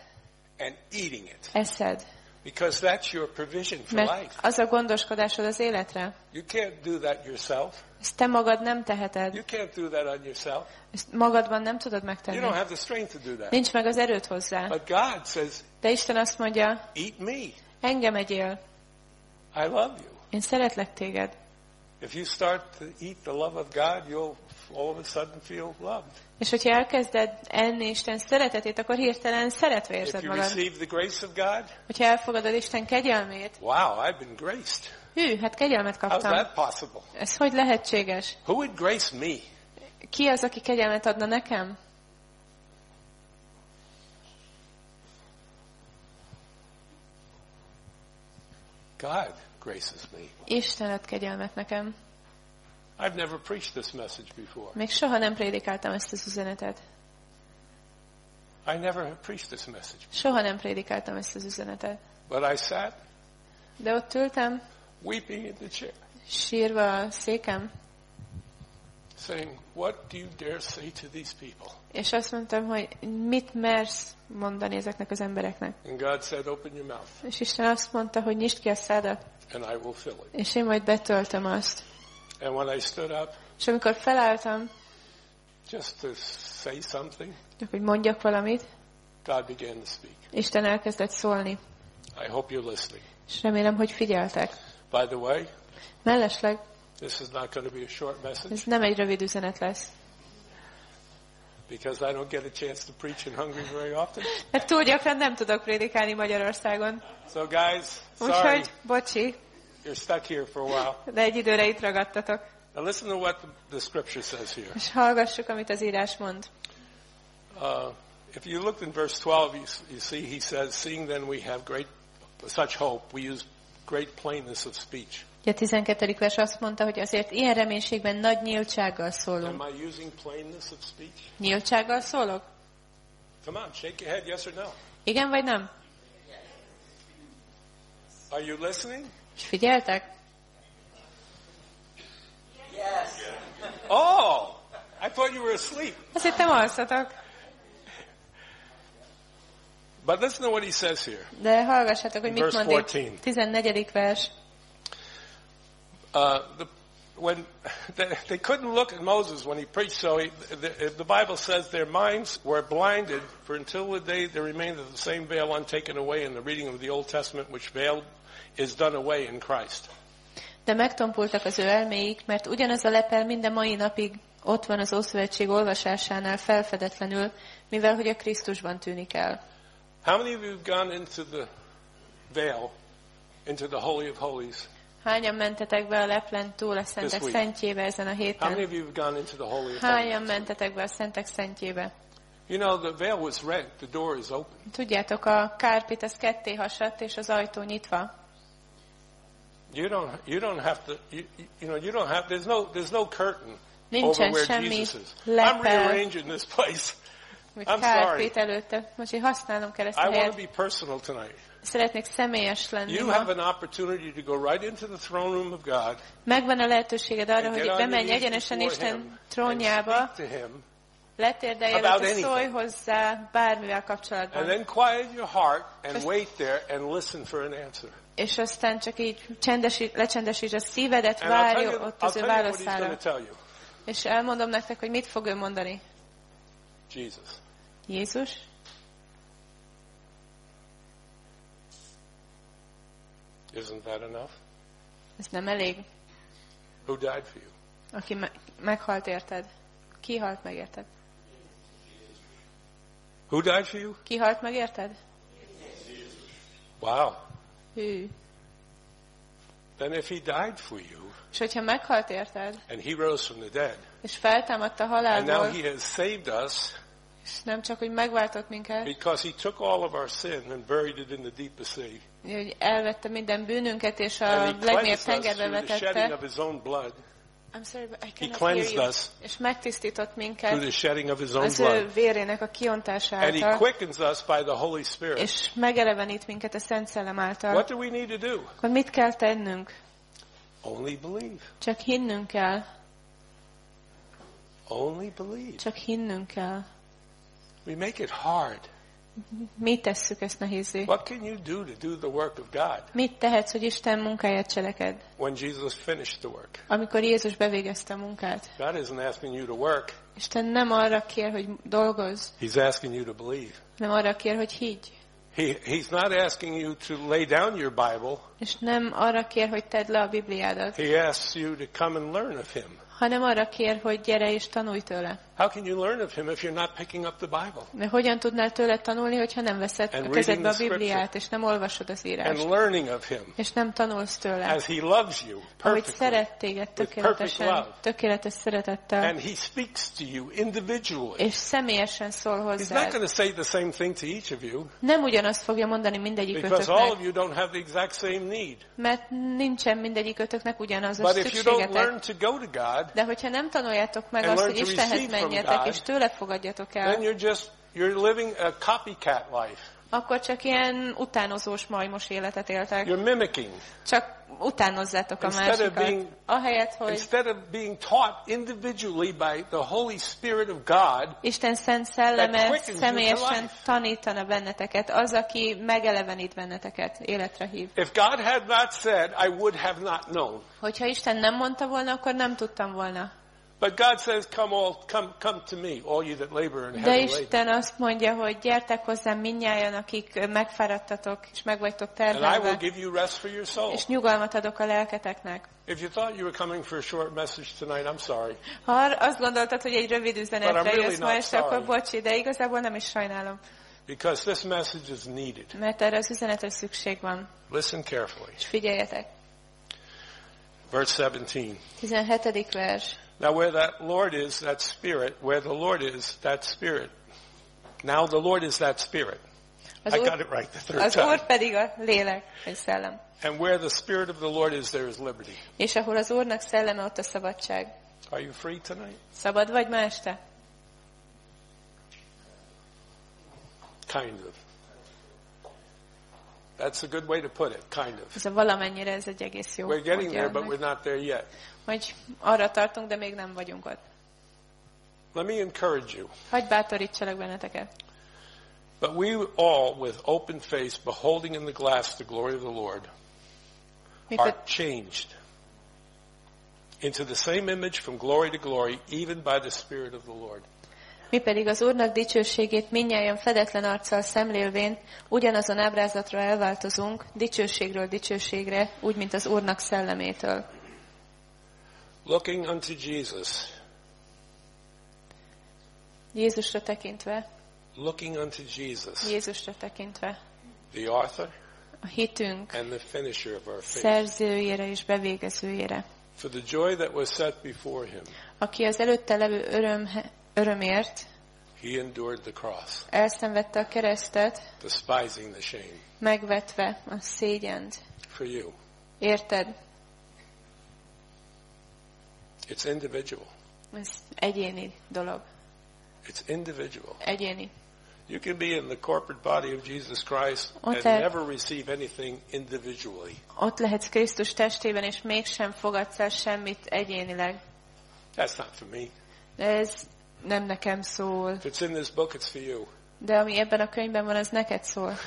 Because that's your provision for life. Mert az a gondoskodásod az életre. You can't do that yourself. Ezt te magad nem teheted. You can't do that on yourself. Ezt magadban nem tudod megtenni. You don't have the strength to do that. Nincs meg az erőd hozzá. But God says, de Isten azt mondja, eat me. Engem egyél. I love you. Én szeretlek téged. If you start to eat the love of God, you'll all of a sudden feel loved. És hogyha elkezded enni Isten szeretetét, akkor hirtelen szeretve érzed magad. Hogyha elfogadod Isten kegyelmét, wow, I've been graced. Hű, hát kegyelmet kaptam. How's that possible? Ez hogy lehetséges? Who would grace me? Ki az, aki kegyelmet adna nekem? God graces me. Isten ad kegyelmet nekem. I've never preached this message before. Még soha nem prédikáltam ezt az üzenetet. I never have preached this message. Soha nem prédikáltam ezt az üzenetet. But I sat. De ott ültem. Weeping in the chair. Sírva a székem. Saying, what do you dare say to these people? És azt mondtam, hogy mit mersz mondani ezeknek az embereknek. And God said, open your mouth. És Isten azt mondta, hogy nyisd ki a szádat. And I will fill it. És én majd betöltöm azt. And when I stood up, és amikor felálltam, just to say something, hogy mondjak valamit, God began to speak. Isten elkezdett szólni. I hope you're listening. És remélem, hogy figyeltek. By the way, mellesleg, this is not going to be a short message. Ez nem egy rövid üzenet lesz. Because I don't get a chance to preach in Hungary very often. Mert túl gyakran nem tudok prédikálni Magyarországon. So guys, sorry. Úgyhogy, bocsi. You're stuck here for a while. De egy időre itt ragadtatok. Now listen to what the scripture says here. És hallgassuk, amit az írás mond. If you look in verse 12, you see he says, seeing then we have such hope, we use great plainness of speech. A 12. vers azt mondta, hogy azért ilyen reménységben nagy nyíltsággal szólunk. Am I using plainness of speech? Nyíltsággal szólok? Come on, shake your head, yes or no. Igen vagy nem? Are you listening? És figyeltek? Yes. Oh, I thought you were asleep. Azt hittem alszatok. But listen to what he says here. De hallgassátok, hogy mit mond itt. 14. vers. When they couldn't look at Moses when he preached, so the Bible says their minds were blinded, for until the day there remained the same veil untaken away in the reading of the Old Testament, which veil is done away in Christ. De megtompultak az ő elméik, mert ugyanaz a lepel minden mai napig ott van az Ószövetség olvasásánál felfedetlenül, mivel hogy a Krisztusban tűnik el. How many of you have gone into the veil, into the Holy of Holies? Hányan mentetek be a leplen túl a Szentek Szentjébe ezen a héten? How many of you have gone into the Holy of Holies? Hányan mentetek be a Szentek Szentjébe? You know, the veil was rent, the door is open. Tudjátok, a kárpit az ketté hasadt, és az ajtó nyitva. You don't have to, you don't have, there's no curtain nincsen over where semmi Jesus is. lepel. I'm rearranging this place. I'm sorry. Előtte. Most én használnom kell ezt a helyet. I want to be personal tonight. Szeretnék személyes lenni. You have an opportunity to go right into the throne room of God. Megvan a lehetőséged arra, hogy bemenj egyenesen Isten trónjába, letérdelj és szólj hozzá bármivel kapcsolatban. And then quiet your heart and wait there and listen for an answer. És aztán csak így lecsendesítsd a szívedet, várj ott az ő válaszára. És elmondom nektek, hogy mit fog ő mondani. Jézus. Isn't that enough? Ez nem elég? Who died for you? Aki meghalt érted. Ki halt meg érted? Who died for you? Ki halt meg érted? Wow. Hű. Then if he died for you, és hogyha meghalt érted, and he rose from the dead, és feltámadt a halálból, and now he has saved us, és nem csak, hogy megváltott minket, because he took all of our sin and buried it in the deepest sea, hogy elvette minden bűnünket, és a legmélyebb tengerbe vetette, I'm sorry, but I cannot hear you. És megtisztított minket az ő vérének a kiontása által. And he quickens us by the Holy Spirit. És megelevenít minket a Szent Szellem által. What do we need to do? Akkor mit kell tennünk? Only believe. Csak hinnünk kell. Only believe. Csak hinnünk kell. We make it hard. Mi tesszük ezt nehézzé? What can you do to do the work of God? Mit tehetsz, hogy Isten munkáját cseleked? When Jesus finished the work. Amikor Jézus bevégezte a munkát. God isn't asking you to work. Isten nem arra kér, hogy dolgozz. He's asking you to believe. Nem arra kér, hogy higgy. He's not asking you to lay down your Bible. És nem arra kér, hogy tedd le a Bibliádat. He asks you to come and learn of him. Hanem arra kér, hogy gyere és tanulj tőle. How can you learn of him if you're not picking up the Bible? De hogyan tudnál tőle tanulni, hogyha nem veszed a kezedbe a Bibliát, és nem olvasod az írást? And learning of him. És nem tanulsz tőle. As he loves you perfectly. Ahogy szeret téged tökéletesen, tökéletes szeretettel. And he speaks to you individually. És személyesen szól hozzád. He's not going to say the same thing to each of you. Nem ugyanazt fogja mondani mindegyikötöknek. Because all of you don't have the exact same need. Mert nincsen mindegyikötöknek ugyanaz a But if you don't learn to go to God, de hogyha nem tanuljátok meg azt, hogy Istenhez menjetek, és tőle fogadjatok el, then you're living a copycat life. Akkor csak ilyen utánozós, majmos életet éltek. You're mimicking. Csak utánozzátok a másikat. Ahelyett, hogy instead of being taught individually by the Holy Spirit of God, Isten Szent Szelleme személyesen tanítana benneteket, az, aki megelevenít benneteket, életre hív. If God had not said, I would have not known. Hogyha Isten nem mondta volna, akkor nem tudtam volna. But God says, come to me, all you that labor and de heavy Isten azt mondja, hogy gyertek hozzám mindnyájan, akik megfáradtatok, és meg vagytok terhelve. And I will give you rest for your soul. És nyugalmat adok a lelketeknek. If you thought you were coming for a short message tonight, I'm sorry. Ha azt gondoltad, hogy egy rövid üzenetre jössz ma este, akkor bocsi, de igazából nem is sajnálom. Because this message is needed. Mert erre az üzenetre szükség van. Listen carefully. És figyeljetek. Verse 17. 17. vers. Now where that Lord is, that Spirit, where the Lord is, that Spirit. Now the Lord is that Spirit. I got it right the third time. Az Úr pedig a lélek, egy szellem. And where the Spirit of the Lord is, there is liberty. És ahol az Úrnak szelleme, ott a szabadság. Are you free tonight? Szabad vagy ma este? Kind of. That's a good way to put it, kind of. Ez a valamennyire, ez egy egész jó. We're getting there, but we're not there yet. Hogy arra tartunk, de még nem vagyunk ott. Let me encourage you. Hadd bátorítsalak benneteket. But we all, with open face, beholding in the glass the glory of the Lord, are changed into the same image from glory to glory, even by the Spirit of the Lord. Mi pedig az Úrnak dicsőségét mindnyájan fedetlen arccal szemlélvén ugyanazon ábrázatra elváltozunk, dicsőségről dicsőségre, úgy, mint az Úrnak szellemétől. Looking unto Jesus. Jézusra tekintve. Looking unto Jesus. Jézusra tekintve. The author. A hitünk and the finisher of our faith. Szerzőjére és bevégezőjére. For the joy that was set before him. Aki az előtte levő örömért he endured the cross. Elszenvedte a keresztet. Despising the shame. Megvetve a szégyent. For you. Érted? It's individual. Ez egyéni dolog. It's individual. Egyéni. You can be in the corporate body of Jesus Christ and never receive anything individually. Ott lehetsz Krisztus testében, és mégsem fogadsz el semmit egyénileg. That's not for me. De ez nem nekem szól. If it's in this book, it's for you. De ami ebben a könyvben van, az neked szól.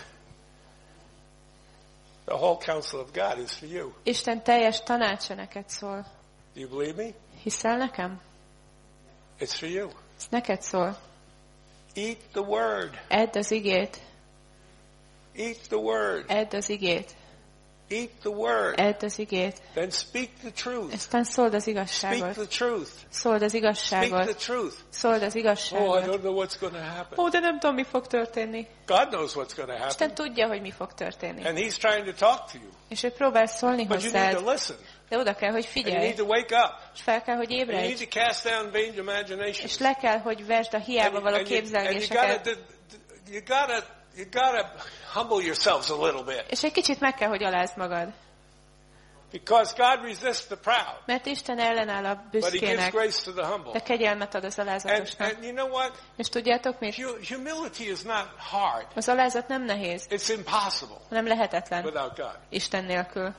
The whole counsel of God is for you. Isten teljes tanácsa neked szól. Do you believe me? Hiszel nekem? It's for you. Ez neked szól. Eat the word. Edd az igét. Eat the word. Edd az igét. Eat the word. Edd az igét. Then speak the truth. Aztán szóld az igazságot. Speak the truth. Szóld az igazságot. Speak the truth. Szóld az igazságot. Oh, I don't know what's going to happen. De nem tudom, mi fog történni. God knows what's going to happen. Isten tudja, hogy mi fog történni. And he's trying to talk to you. És ő próbál szólni hozzád. But you need to listen. De oda kell, hogy figyelj. And you need to wake up. És fel kell, hogy ébredj. And you need to cast down vain imaginations. És le kell, hogy vesd a hiába való képzelgéseket. You gotta humble yourselves a little bit. És egy kicsit meg kell, hogy alázd magad. Because God resists the proud. Mert Isten ellenáll a büszkének. But he gives grace to the humble. De kegyelmet ad az alázatosnak. And you know what? És tudjátok mit? Humility is not hard. Az alázat nem nehéz. It's impossible. Nem lehetetlen. Without God. Isten nélkül.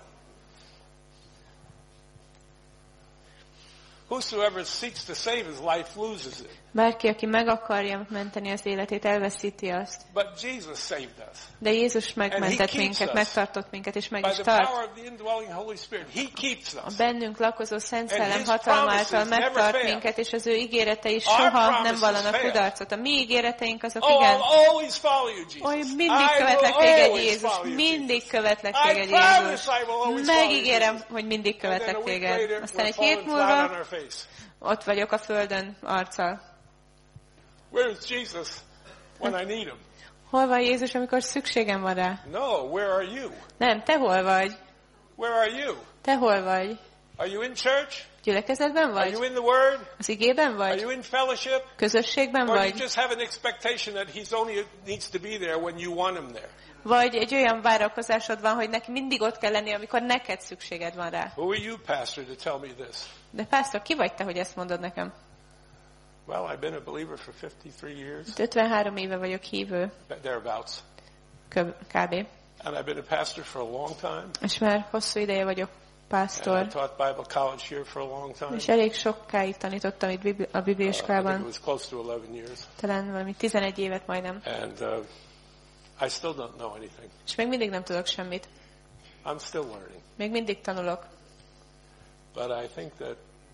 Whosoever seeks to save his life loses it. Bárki, aki meg akarja menteni az életét, elveszíti azt. But Jesus saved us. De Jézus megmentett minket, megtartott minket, és meg is tart. A bennünk lakozó Szent Szellem hatalma által megtart minket, és az ő ígéretei soha nem vallanak kudarcot. A mi ígéreteink azok igen. Mindig követlek téged, Jézus. Mindig követlek téged, Jézus. Megígérem, hogy mindig követlek téged. Aztán egy hét múlva ott vagyok a földön arccal. Where is Jesus when I need him? Hol van Jézus, amikor szükségem van rá? No, where are you? Nem, te hol vagy? Where are you? Te hol vagy? Are you in church? Gyülekezetben vagy? Are you in the word? Az igében vagy? Are you in fellowship? Közösségben vagy? Or you just have an expectation that he's only needs to be there when you want him there? Vagy egy olyan várakozásod van, hogy neki mindig ott kell lenni, amikor neked szükséged van rá. Who are you, pastor, to tell me this? De pásztor, ki vagy te, hogy ezt mondod nekem? Well, I've been a believer for 53 years. 53 éve vagyok hívő. Thereabouts. Kb. And I've been a pastor for a long time. És már hosszú ideje vagyok pásztor. And I taught Bible college here for a long time. És elég sokáig tanítottam itt a bibliaiskolában. I think it was close to 11 years. Talán valami 11 évet majdnem. And I still don't know anything. És még mindig nem tudok semmit. I'm still learning. Még mindig tanulok. But I think that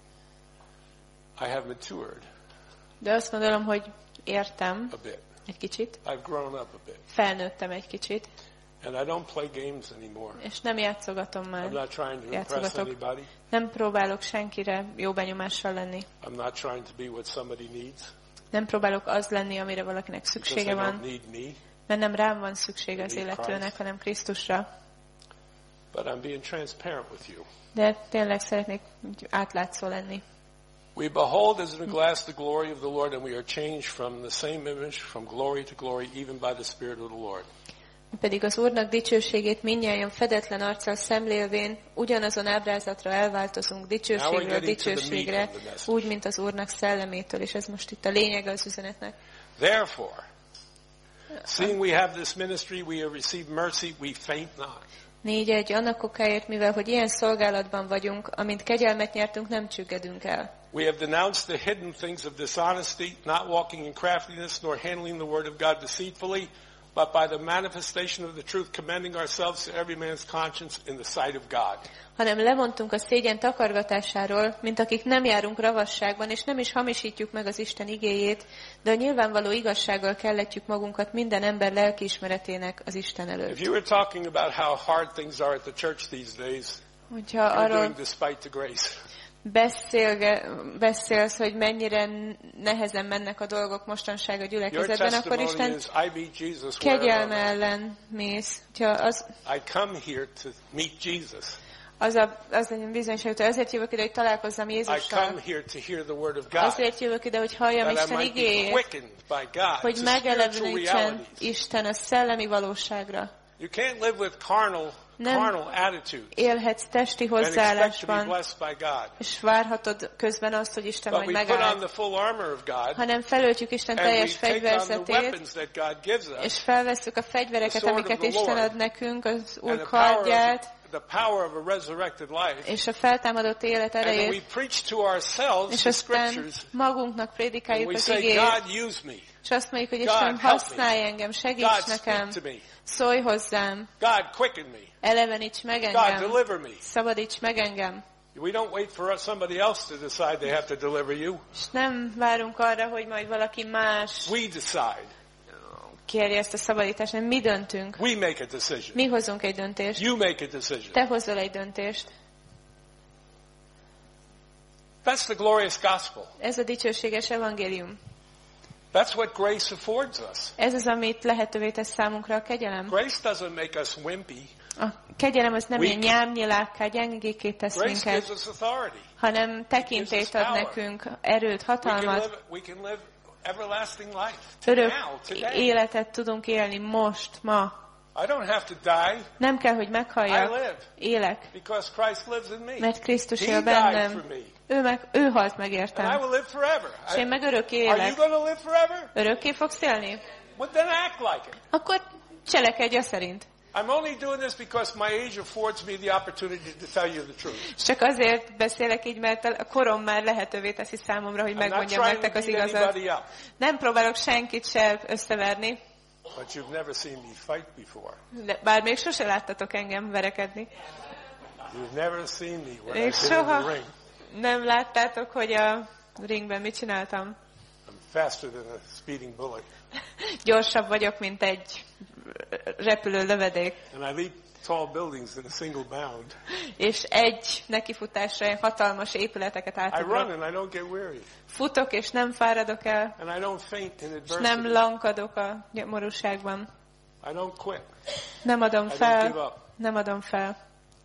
I have matured. De azt gondolom, hogy értem a bit. Egy kicsit. I've grown up a bit. Felnőttem egy kicsit. And I don't play games anymore. És nem játszogatom már. I'm not trying to impress anybody. Nem próbálok senkire jó benyomással lenni. I'm not trying to be what somebody needs. Nem próbálok az lenni, amire valakinek szüksége van. Mert nem rám van szüksége az illetőnek, hanem Krisztusra. But I'm being transparent with you. De tényleg szeretnék átlátszó lenni. We behold as in a glass the glory of the Lord, and we are changed from the same image, from glory to glory, even by the Spirit of the Lord. Pedig az Úrnak dicsőségét mindnyájan fedetlen arccal szemlélvén ugyanazon ábrázatra elváltozunk dicsőségről dicsőségre, úgy, mint az Úrnak szellemétől, és ez most itt a lényege az üzenetnek. Therefore, seeing we have this ministry, we have received mercy, we faint not. 4:1 annak okáért, mivel hogy ilyen szolgálatban vagyunk, amint kegyelmet nyertünk, nem csüggedünk el. We have denounced the hidden things of dishonesty, not walking in craftiness, nor handling the word of God deceitfully, but by the manifestation of the truth, commending ourselves to every man's conscience in the sight of God. Hanem lemondtunk a szégyen takargatásáról, mint akik nem járunk ravasságban, és nem is hamisítjuk meg az Isten igéjét, de a nyilvánvaló igazsággal kelletjük magunkat minden ember lelkiismeretének az Isten előtt. If you were talking about how hard things are at the church these days, you're doing despite the grace. Beszélsz, hogy mennyire nehezen mennek a dolgok mostanság a gyülekezetben, akkor Isten kegyelme ellen mész. I come here to meet Jesus. Az legyen bizonyság, hogy azért jövök ide, hogy találkozzam Jézussal. Azért jövök ide, hogy halljam Isten igéjét, hogy megelevülítsen Isten a szellemi valóságra. You can't live with carnal carnal attitudes. Élhetsz testi hozzáállásban, és várhatod közben azt, hogy Isten majd megáld. Hanem felöltjük Isten teljes fegyverzetét, és felvesszük a fegyvereket, amiket Isten ad nekünk, az Úr kardját, és a feltámadott élet erejét, és aztán magunknak prédikáljuk az igét, és azt mondjuk, hogy Isten, használj engem, segíts nekem, szólj hozzám, eleveníts meg engem, szabadíts meg engem. We don't wait for somebody else to decide they have to deliver you. És nem várunk arra, hogy majd valaki más We decide. Kérje ezt a szabadítást, nem mi döntünk. We make a decision. Mi hozunk egy döntést. You make a decision. Te hozol egy döntést. That's the glorious gospel. Ez a dicsőséges evangélium. That's what grace affords us. Ez az, amit lehetővé tesz számunkra a kegyelem. Grace doesn't make us wimpy. A kegyelem az nem ilyen nyámnyilákká, gyengéké tesz minket, hanem tekintét ad nekünk, erőt, hatalmat. Örök életet tudunk élni most, ma. Nem kell, hogy meghalljak. Élek. Mert Krisztus él bennem. Ő halt meg értem. És én meg örökké élek. Örökké fogsz élni? Akkor cselekedj szerint. I'm only doing this because my age affords me the opportunity to tell you the truth. Csak azért beszélek így, mert a korom már lehetővé teszi számomra, hogy megmondjam nektek az igazat. Nem próbálok senkit se összeverni. But you've never seen me fight before. Bár még sose láttatok engem verekedni. You've never seen me when I sit in the ring. Nem láttátok, hogy a ringben mit csináltam. I'm faster than a speeding bullet. Gyorsabb vagyok, mint egy repülő lövedék. And I leap tall buildings in a single bound. És egy nekifutásra hatalmas épületeket átugrok. I run and I don't get weary. Futok és nem fáradok el. And I don't faint in adversity. És nem lankadok a nyomorúságban. I don't quit. Nem adom fel. Nem adom fel.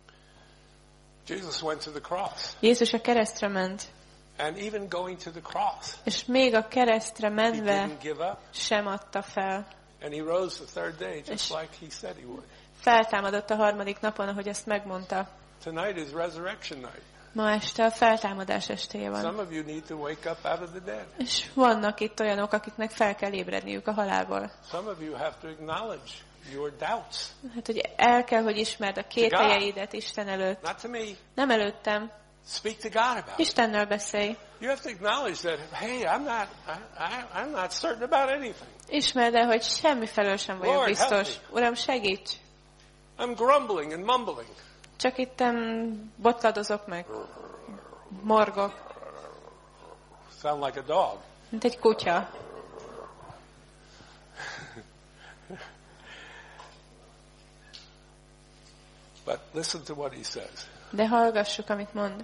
Jesus went to the cross. Jézus a keresztre ment. And even going to the cross. És még a keresztre menve sem adta fel. And he rose the third day just like he said he would. Feltámadott a harmadik napon, ahogy azt megmondta. Tonight is resurrection night. Ma este a feltámadás estéje van. Some of you need to wake up out of the dead. És vannak itt olyanok, akiknek fel kell ébredniük a halálból. Some of you have to acknowledge your doubts. Hát, hogy el kell, hogy ismerd a kételjeidet Isten előtt. Not to me. Nem előttem. Speak to God about it. Istennel beszélj. You have to acknowledge that, hey, I'm not certain about anything. Ismerd el, hogy semmi felől sem vagyok biztos. Uram, segíts! I'm grumbling and mumbling. Csak itt botladozok meg. Morgok. Sound like a dog. Mint egy kutya. But listen to what he says. De hallgassuk, amit mond.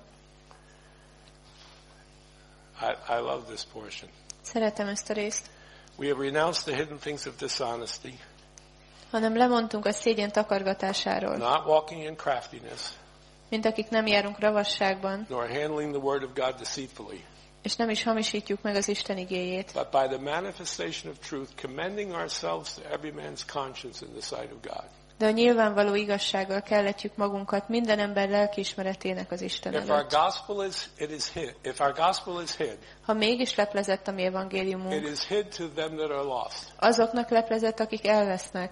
I love this portion. Szeretem ezt a részt. We have renounced the hidden things of dishonesty. Hanem lemondtunk a szégyen takargatásáról. Not walking in craftiness. Mint akik nem járunk ravasságban. Nor handling the word of God deceitfully. És nem is hamisítjuk meg az Isten igéjét. But by the manifestation of truth, commending ourselves to every man's conscience in the sight of God. De a nyilvánvaló igazsággal kelletjük magunkat minden ember lelkiismeretének az Isten előtt. If our gospel is hid, ha mégis leplezett a mi evangéliumunk, it is hid to them that are lost. Azoknak leplezett, akik elvesznek.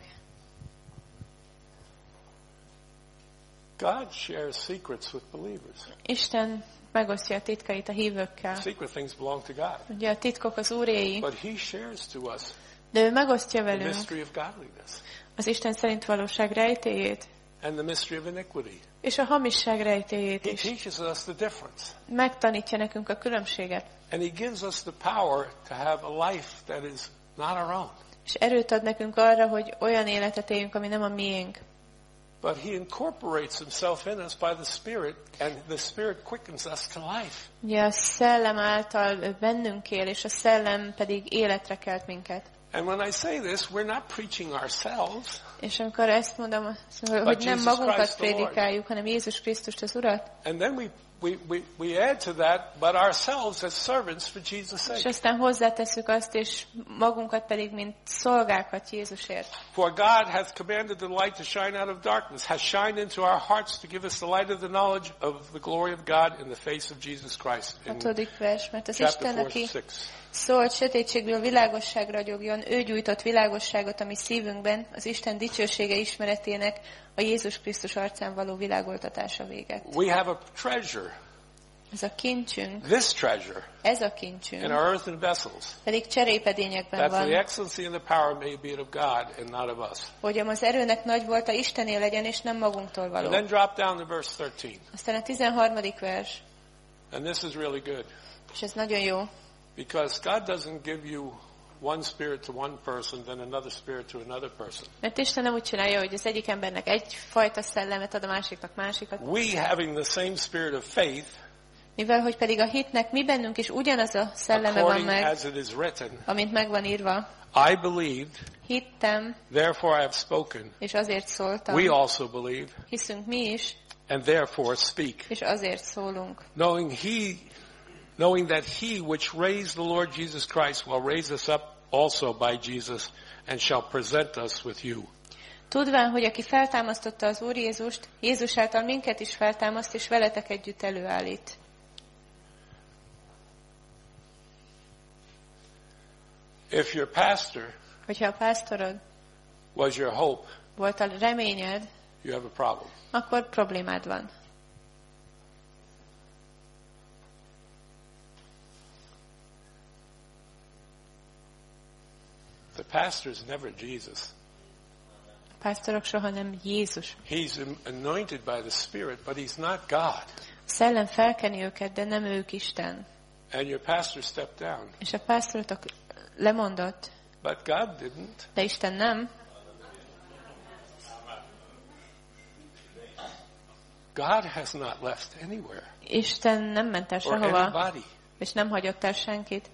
God shares secrets with believers. Isten megosztja a titkait a hívőkkel. Secret things belong to God. Ugye a titkok az Úréi. But he shares to us de ő megosztja velünk the mystery of godliness. Az Isten szerint valóság rejtéjét. And the mystery of iniquity. És a hamisság rejtéjét is. He teaches us the difference. Megtanítja nekünk a különbséget. And he gives us the power to have a life that is not our own. És erőt ad nekünk arra, hogy olyan életet éljünk, ami nem a miénk. But he incorporates himself in us by the Spirit, and the Spirit quickens us to life. Ugye a szellem által bennünk él, és a szellem pedig életre kelt minket. And when I say this, we're not preaching ourselves. És amikor ezt mondom, hogy nem magunkat prédikáljuk, hanem Jézus Krisztust az Urat. And then we add to that, but ourselves as servants for Jesus' sake. És aztán hozzátesszük azt, és magunkat pedig, mint szolgákat Jézusért. For God hath commanded the light to shine out of darkness, has shined into our hearts to give us the light of the knowledge of the glory of God in the face of Jesus Christ. 6. vers, mert az Isten, aki szólt sötétségből világosságra ragyogjon, ő gyújtott világosságot a mi szívünkben, az Isten dicsősége ismeretének, a Jézus Krisztus arcán való világoltatása véget. We have a treasure. Ez a kincsünk. This treasure. Ez a kincsünk. In our earthen vessels. Pedig cserépedényekben van. That the excellency and the power may be of God and not of us. Hogy az erőnek nagy volta Istené legyen, és nem magunktól való. And then drop down to verse 13. Aztán a 13. vers. And this is really good. És ez nagyon jó. Because God doesn't give you one spirit to one person, then another spirit to another person. Mert Isten nem úgy csinálja, hogy az egyik embernek egyfajta szellemet ad, a másiknak másikat. We having the same spirit of faith, mivel hogy pedig a hitnek mi bennünk is ugyanaz a szelleme van meg, amint meg van írva. I believed, hittem, therefore I have spoken. És azért szóltam. We also believe, hiszünk mi is, and therefore speak. És azért szólunk. Knowing that he which raised the Lord Jesus Christ will raise us up also by Jesus and shall present us with you. Tudván, hogy aki feltámasztotta az Úr Jézust, Jézus által minket is feltámaszt, és veletek együtt előállít. If your pastor, hogyha a pásztorod was your hope, volt a reményed, you have a problem. Akkor problémád van. The pastor is never Jesus. A pásztorok soha nem Jézus. He's anointed by the Spirit, but he's not God. A szellem felkeni őket, de nem ők Isten. And your pastor stepped down. És a pásztorok lemondott. But God didn't. De Isten nem. God has not left anywhere. Isten nem ment el sehova. És nem hagyott el senkit.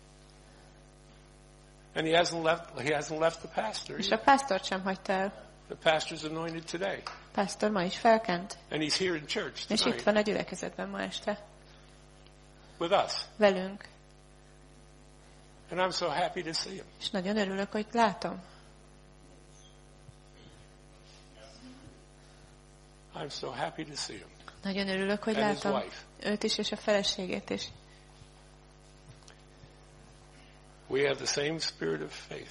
And he hasn't left the pastor. És a pásztort sem hagyta el. The pastor's anointed today. Pásztor ma is felkent. And he's here in church tonight. És itt van a gyülekezetben ma este. With us. Velünk. And I'm so happy to see him. És nagyon örülök, hogy látom. I'm so happy to see him. Nagyon örülök, hogy látom őt is és a feleségét is. We have the same spirit of faith.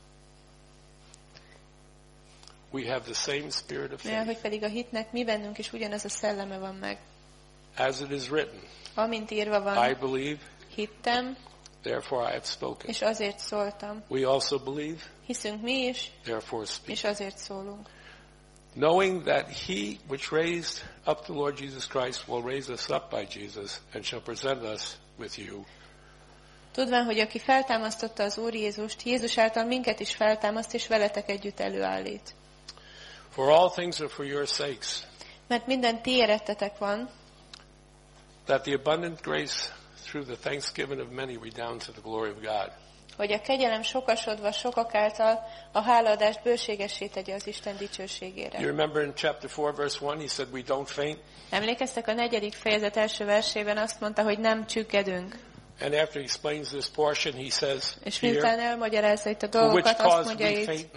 We have the same spirit of faith. Hogy pedig a hitnek mi bennünk is ugyanaz a szelleme van meg. As it is written. Amint írva van. I believe. Hittem. Therefore I have spoken. És azért szóltam. We also believe. Hiszünk mi is. Therefore speak. És azért szólunk. Knowing that he which raised up the Lord Jesus Christ will raise us up by Jesus and shall present us with you. Tudván, hogy aki feltámasztotta az Úr Jézust, Jézus által minket is feltámaszt, és veletek együtt előállít. For all things are for your sakes. Mert minden ti érettetek van. That the abundant grace through the thanksgiving of many redound to the glory of God. Hogy a kegyelem sokasodva sokak által a hálaadást bőségessé tegye az Isten dicsőségére. You remember in chapter 4 verse 1 he said we don't faint. Emlékeztek a 4. fejezet első versében azt mondta, hogy nem csüggedünk. And after he explains this portion he says, és miután elmagyarázza itt a dolgokat, azt mondja itt,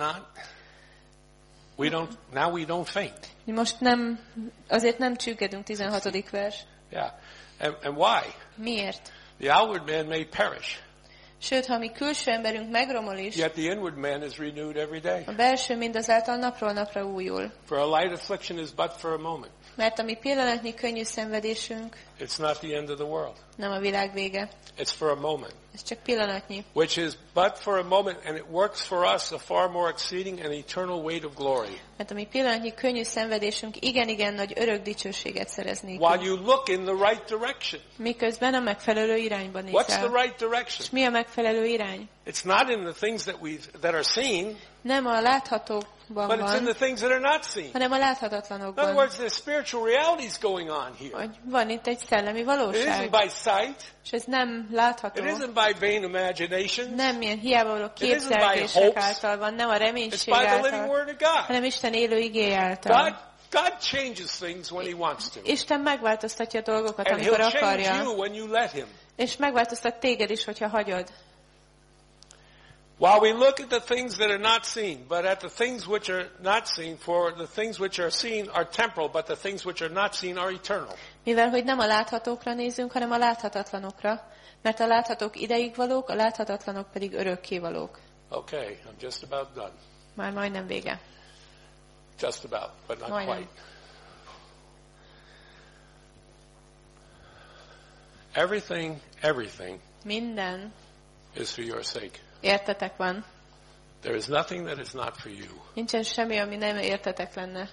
now we don't faint. Most nem, azért nem csüggedünk, 16. vers. Yeah. And why? Miért? The outward man may perish. Sőt, ha mi külső emberünk megromol is, yet the inward man is renewed every day. A belső mindazáltal napról napra újul. For a light affliction is but for a moment. Mert a mi pillanatnyi könnyű szenvedésünk, it's not the end of the world. Nem a világ vége. It's for a moment. Ez csak pillanatnyi. Which is but for a moment, and it works for us a far more exceeding and eternal weight of glory. Mert a mi pillanatnyi könnyű szenvedésünk igen nagy örök dicsőséget szerezni. While you look in the right direction. Miközben a megfelelő irányba nézel. What's the right direction? És mi a megfelelő irány? It's not in the things that are seen. Nem a láthatókban van, but it's in the things that are not seen. Hanem a láthatatlanokban. In other words, there's spiritual realities going on here. Hogy van itt egy szellemi valóság. It isn't by sight. És ez nem látható. It isn't by vain imaginations. Nem ilyen hiába képzelgések által van, nem a reménység által, hanem Isten élő igéje által. God God changes things when he wants to. Isten megváltoztatja a dolgokat, amikor akarja. And he'll change you when you let him. És megváltoztat téged is, hogyha hagyod. While we look at the things that are not seen, but at the things which are not seen, for the things which are seen are temporal, but the things which are not seen are eternal. Mivel, hogy nem a láthatókra nézünk, hanem a láthatatlanokra, mert a láthatók ideig valók, a láthatatlanok pedig örökké valók. Okay, I'm just about done. Már majdnem vége. Just about, but not majdnem. Quite. Everything minden is for your sake. Értetek van. There is nothing that is not for you. Nincsen semmi, ami nem értetek lenne.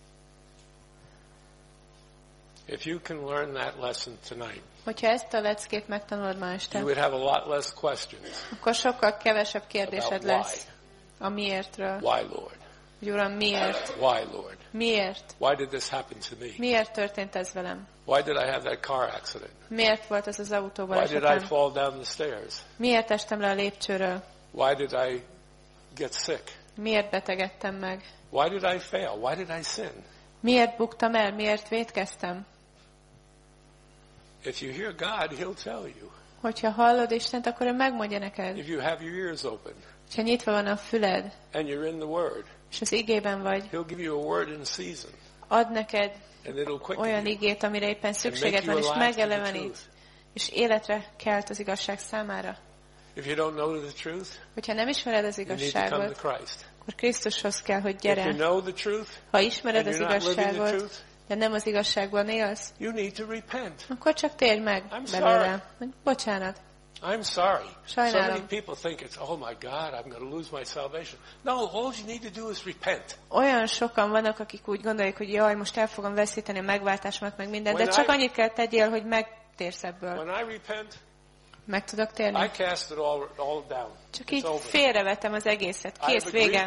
If you can learn that lesson tonight, hogyha ezt a leckét megtanulod ma este, you would have a lot less questions. Akkor sokkal kevesebb kérdésed lesz a miértről. Why, Lord? Hogy Uram, miért? Why, Lord? Miért? Why did this happen to me? Miért történt ez velem? Why did I have that car accident? Miért volt ez az autóval Why did I fall down the stairs? Miért estem le a lépcsőről? Why did I get sick? Miért betegedtem meg? Why did I fail? Why did I sin? Miért buktam el? Miért vétkeztem? If you hear God, he'll tell you. Hogyha hallod Istent, akkor ő megmondja neked. If you have your ears open, ha nyitva van a füled, and you're in the Word, és az igében vagy, he'll give you a word in season, ad neked and it'll quicken olyan igét, amire éppen szükséged van, és megelevenít, és életre kelt az igazság számára. If you don't know the truth, hogyha nem ismered az igazságot, akkor Krisztushoz kell, hogy gyere. If you know the truth, ha ismered az igazságot, de nem az igazságban élsz, you need to repent. Akkor csak térj meg belőle. Bocsánat. I'm sorry. Sajnálom. So many people think it's, oh my God, I'm going to lose my salvation. No, all you need to do is repent. Olyan sokan vannak, akik úgy gondolják, hogy jaj, most el fogom veszíteni a megváltásomat, meg mindent, de csak annyit kell tegyél, hogy megtérsz ebből. When I repent, meg tudok térni. I cast it all down. Csak így félrevetem az egészet. Kész, vége.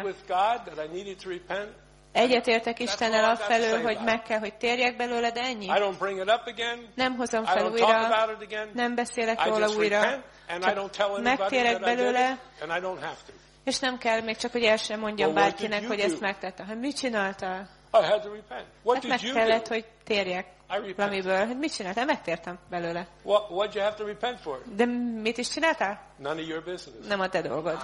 Egyetértek Istennel afelől, hogy meg kell, hogy térjek belőle, de ennyi. Nem hozom fel újra, nem beszélek róla újra, csak megtérek belőle, és nem kell még csak, hogy el sem mondjam bárkinek, hogy ezt megtettem. Hát mit csináltál? Hát meg kellett, hogy térjek valamiből. Hát mit csináltál? Megtértem belőle. De mit is csináltál? Nem a te dolgod.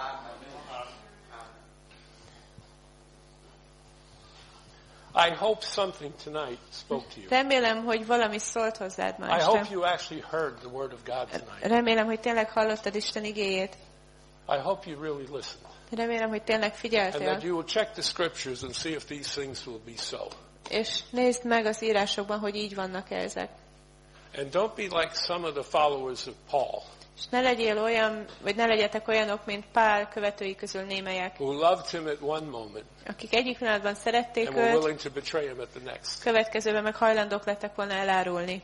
I hope something tonight spoke to you. Remélem, hogy valami szólt hozzád ma este. I hope you actually heard the word of God tonight. Remélem, hogy tényleg hallottad Isten igéjét. I hope you really listened. Remélem, hogy tényleg figyeltél. And that you will check the scriptures and see if these things will be so. És nézd meg az írásokban, hogy így vannak ezek. And don't be like some of the followers of Paul. És ne legyél olyan, vagy ne legyetek olyanok, mint Pál követői közül némelyek. Who loved him at one moment. Akik egyik pillanatban szerették and were willing to betray him at the next. Következőben meg hajlandók lettek volna elárulni.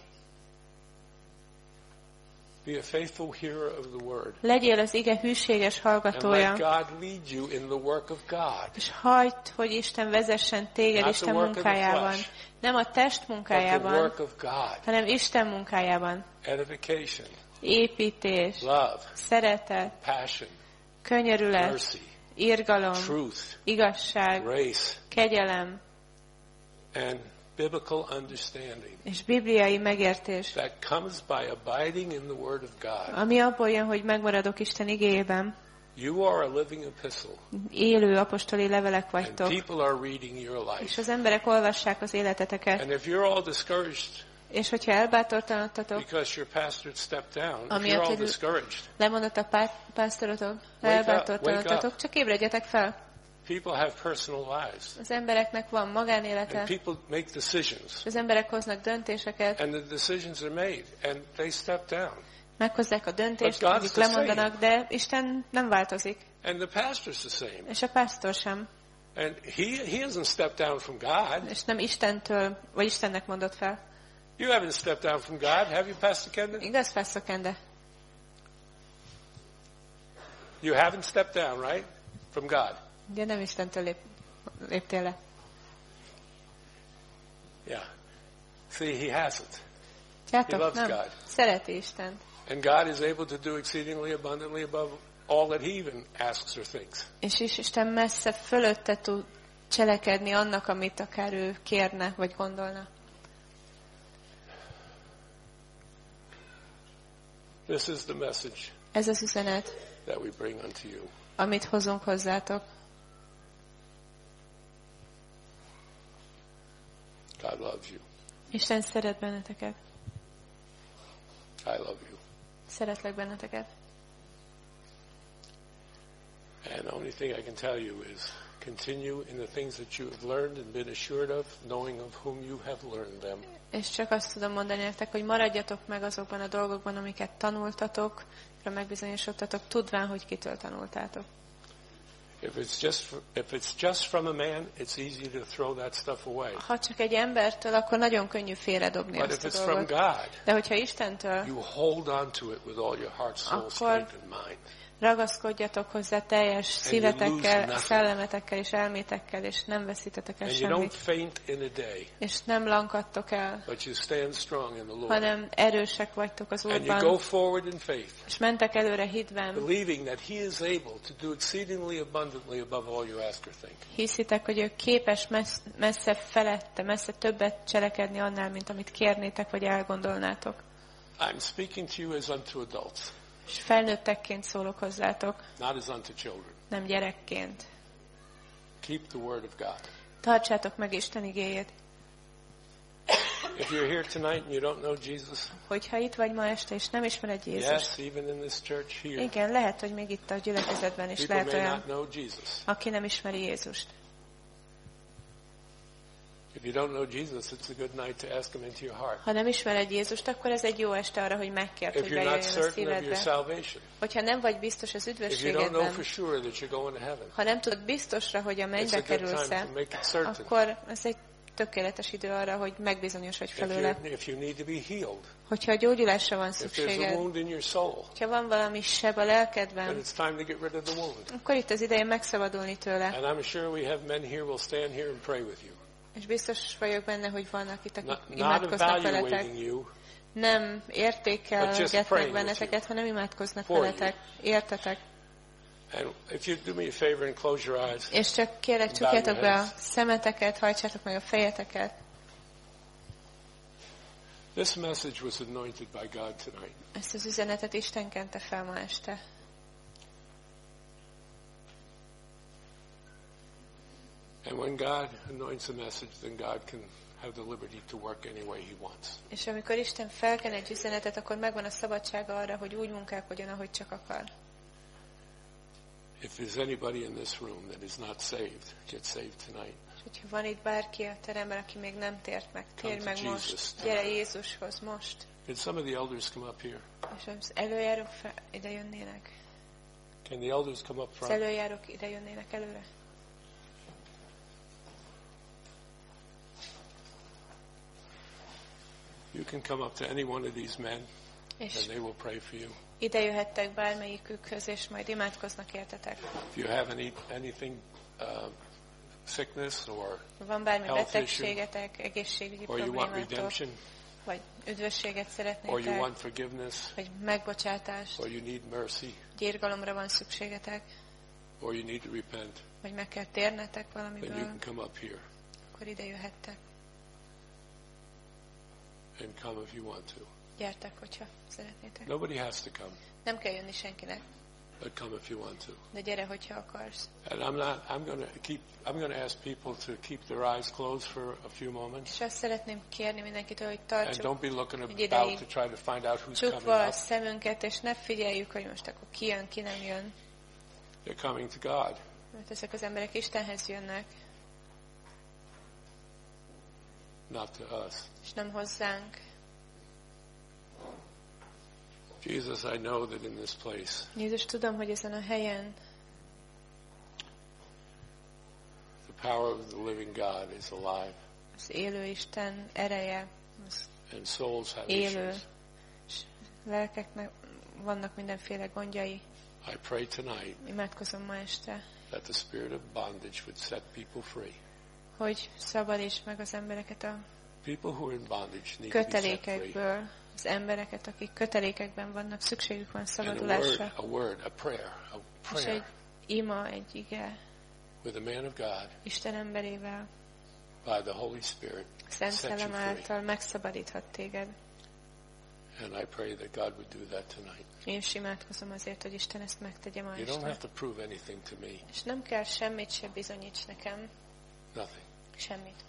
Be a faithful hearer of the word. Legyél az ige hűséges hallgatója. And let God lead you in the work of God. És hagyd, hogy Isten vezessen téged Not Isten munkájában. Nem a test munkájában, hanem Isten munkájában. Edification. Építés, love, szeretet, passion, könyörület, mercy, irgalom, truth, igazság, grace, kegyelem, and biblical understanding. És bibliai megértés. That comes by abiding in the word of God. Ami abból jön, hogy megmaradok Isten igéjében. You are a living epistle. Élő apostoli levelek vagytok. And people are reading your life. És az emberek olvassák az életeteket. And if you're all discouraged, és hogyha elbátortalanatok, because your pastor stepped down, amiatt, you're all discouraged, lemondott a pásztorotok, elbátortalanatok, csak ébredjetek fel. People have personal lives. Az embereknek van magánélete. And people make decisions. Az emberek hoznak döntéseket. And the decisions are made, and they step down. Meghozzák a döntést, akik lemondanak, de Isten nem változik. And the pastor's the same. És a pásztor sem. And he hasn't stepped down from God. És nem Istentől, vagy Istennek mondott fel. You haven't stepped down from God, have you, Pastor Kenda? Igaz, Pastor Kenda? You haven't stepped down, right? From God. De nem Istentől léptél le. Yeah. See, he hasn't. Látok, he loves nem. God. Szereti Istent. And God is able to do exceedingly abundantly above all that he even asks or thinks. És Isten messze fölötte tud cselekedni annak, amit akár ő kérne, vagy gondolna. This is the message. Ez az üzenet, that we bring unto you. Amit hozunk hozzátok. God loves you. Isten szeret benneteket. I love you. Szeretlek benneteket. And the only thing I can tell you is continue in the things that you have learned and been assured of, knowing of whom you have learned them. És csak azt tudom mondani nektek, hogy maradjatok meg azokban a dolgokban, amiket tanultatok, és megbizonyosodtatok, tudván, hogy kitől tanultátok. If it's just from a man, it's easy to throw that stuff away. Ha csak egy embertől, akkor nagyon könnyű félredobni azt a dolgot. But if it's from God, de hogyha Istentől, you hold on to it with all your heart, soul, strength and mind. Ragaszkodjatok hozzá teljes szívetekkel, szellemetekkel és elmétekkel, és nem veszítetek el semmit. És nem lankadtok el, hanem erősek vagytok az Úrban. És mentek előre hitben. Hiszitek, hogy ő képes messze felette, messze többet cselekedni annál, mint amit kérnétek, vagy elgondolnátok. I'm speaking to you as unto adults. És felnőttekként szólok hozzátok. Not as unto children. Nem gyerekként. Keep the word of God. Tartsátok meg Isten igéjét. If you're here tonight and you don't know Jesus. Hogyha itt vagy ma este és nem ismered Jézust. Yes, even in this church here. Igen, lehet, hogy még itt a gyülekezetben is lehet olyan, aki nem ismeri Jézust. If you don't know Jesus, it's a good night to ask him into your heart. Ha nem ismered Jézust, akkor ez egy jó este arra, hogy megkérd, hogy bejöjjön a szívedbe. Hogyha nem vagy biztos az üdvösségedben, ha nem tudod biztosra, hogy a mennybe kerülsz-e, akkor ez egy tökéletes idő arra, hogy megbizonyosodj felőle. Hogyha a gyógyulásra van szükséged, ha van valami seb a lelkedben, akkor itt az ideje megszabadulni tőle. És biztos vagyok benne, hogy vannak itt, akik imádkoznak veletek. Nem értékelgetnek benneteket, hanem imádkoznak veletek. Értetek? És csak kérlek, csukjátok be a szemeteket, hajtsátok meg a fejeteket. Ezt az üzenetet Isten kente fel ma este. And when God anoints a message, then God can have the liberty to work any way he wants. És amikor Isten felken egy üzenetet, akkor megvan a szabadsága arra, hogy úgy munkálkodjon, ahogy csak akar. If there's anybody in this room that is not saved, get saved tonight. És hogyha van itt bárki a teremben, aki még nem tért meg, térj meg most. Gyere Jézushoz most. Can some of the elders come up here? És az előjárók ide jönnének. Can the elders come up front? Az előjárók ide jönnének előre. You can come up to any one of these men, and they will pray for you. Ide jöhettek bármelyikükhöz, és majd imádkoznak értetek. If you have anything, sickness or van bármi betegségetek, egészségügyi problémátok, vagy üdvösséget szeretnétek, or you want forgiveness, vagy megbocsátást, or you need mercy, gyirgalomra van szükségetek, or you need to repent, vagy meg kell térnetek valamiből, then you can come up here. Akkor ide jöhettek. And come if you want to. Gyertek, hogyha szeretnétek. Nobody has to come. Nem kell jönni senkinek. But come if you want to. De gyere, hogyha akarsz. And I'm going to ask people to keep their eyes closed for a few moments. És azt szeretném kérni mindenkitől, hogy tartsuk. And don't be looking about to try to find out who's coming up. Csukva a szemünket, és ne figyeljük, hogy most akkor ki jön, ki nem jön. They're coming to God. Mert ezek az emberek Istenhez jönnek. Not to us. És nem hozzánk. Jesus, I know that in this place. Jézus, tudom, hogy ezen a helyen the power of the living God is alive. Az élő Isten ereje, az and souls have élő, és lelkeknek vannak mindenféle gondjai. I pray tonight. Imádkozom ma este. That the spirit of bondage would set people free. Hogy szabadíts meg az embereket a people who are in bondage need kötelékekből, az embereket, akik kötelékekben vannak, szükségük van szabadulásra. A word, a prayer. És egy ima, egy ige with the man of God, Isten emberével, by the Holy Spirit, Szent Szellem által megszabadíthat téged. And I pray that God would do that tonight. Én is imádkozom azért, hogy Isten ezt megtegye ma este. You don't have este. to prove anything to me. És nem kell semmit se bizonyíts nekem. Nothing. Semmit.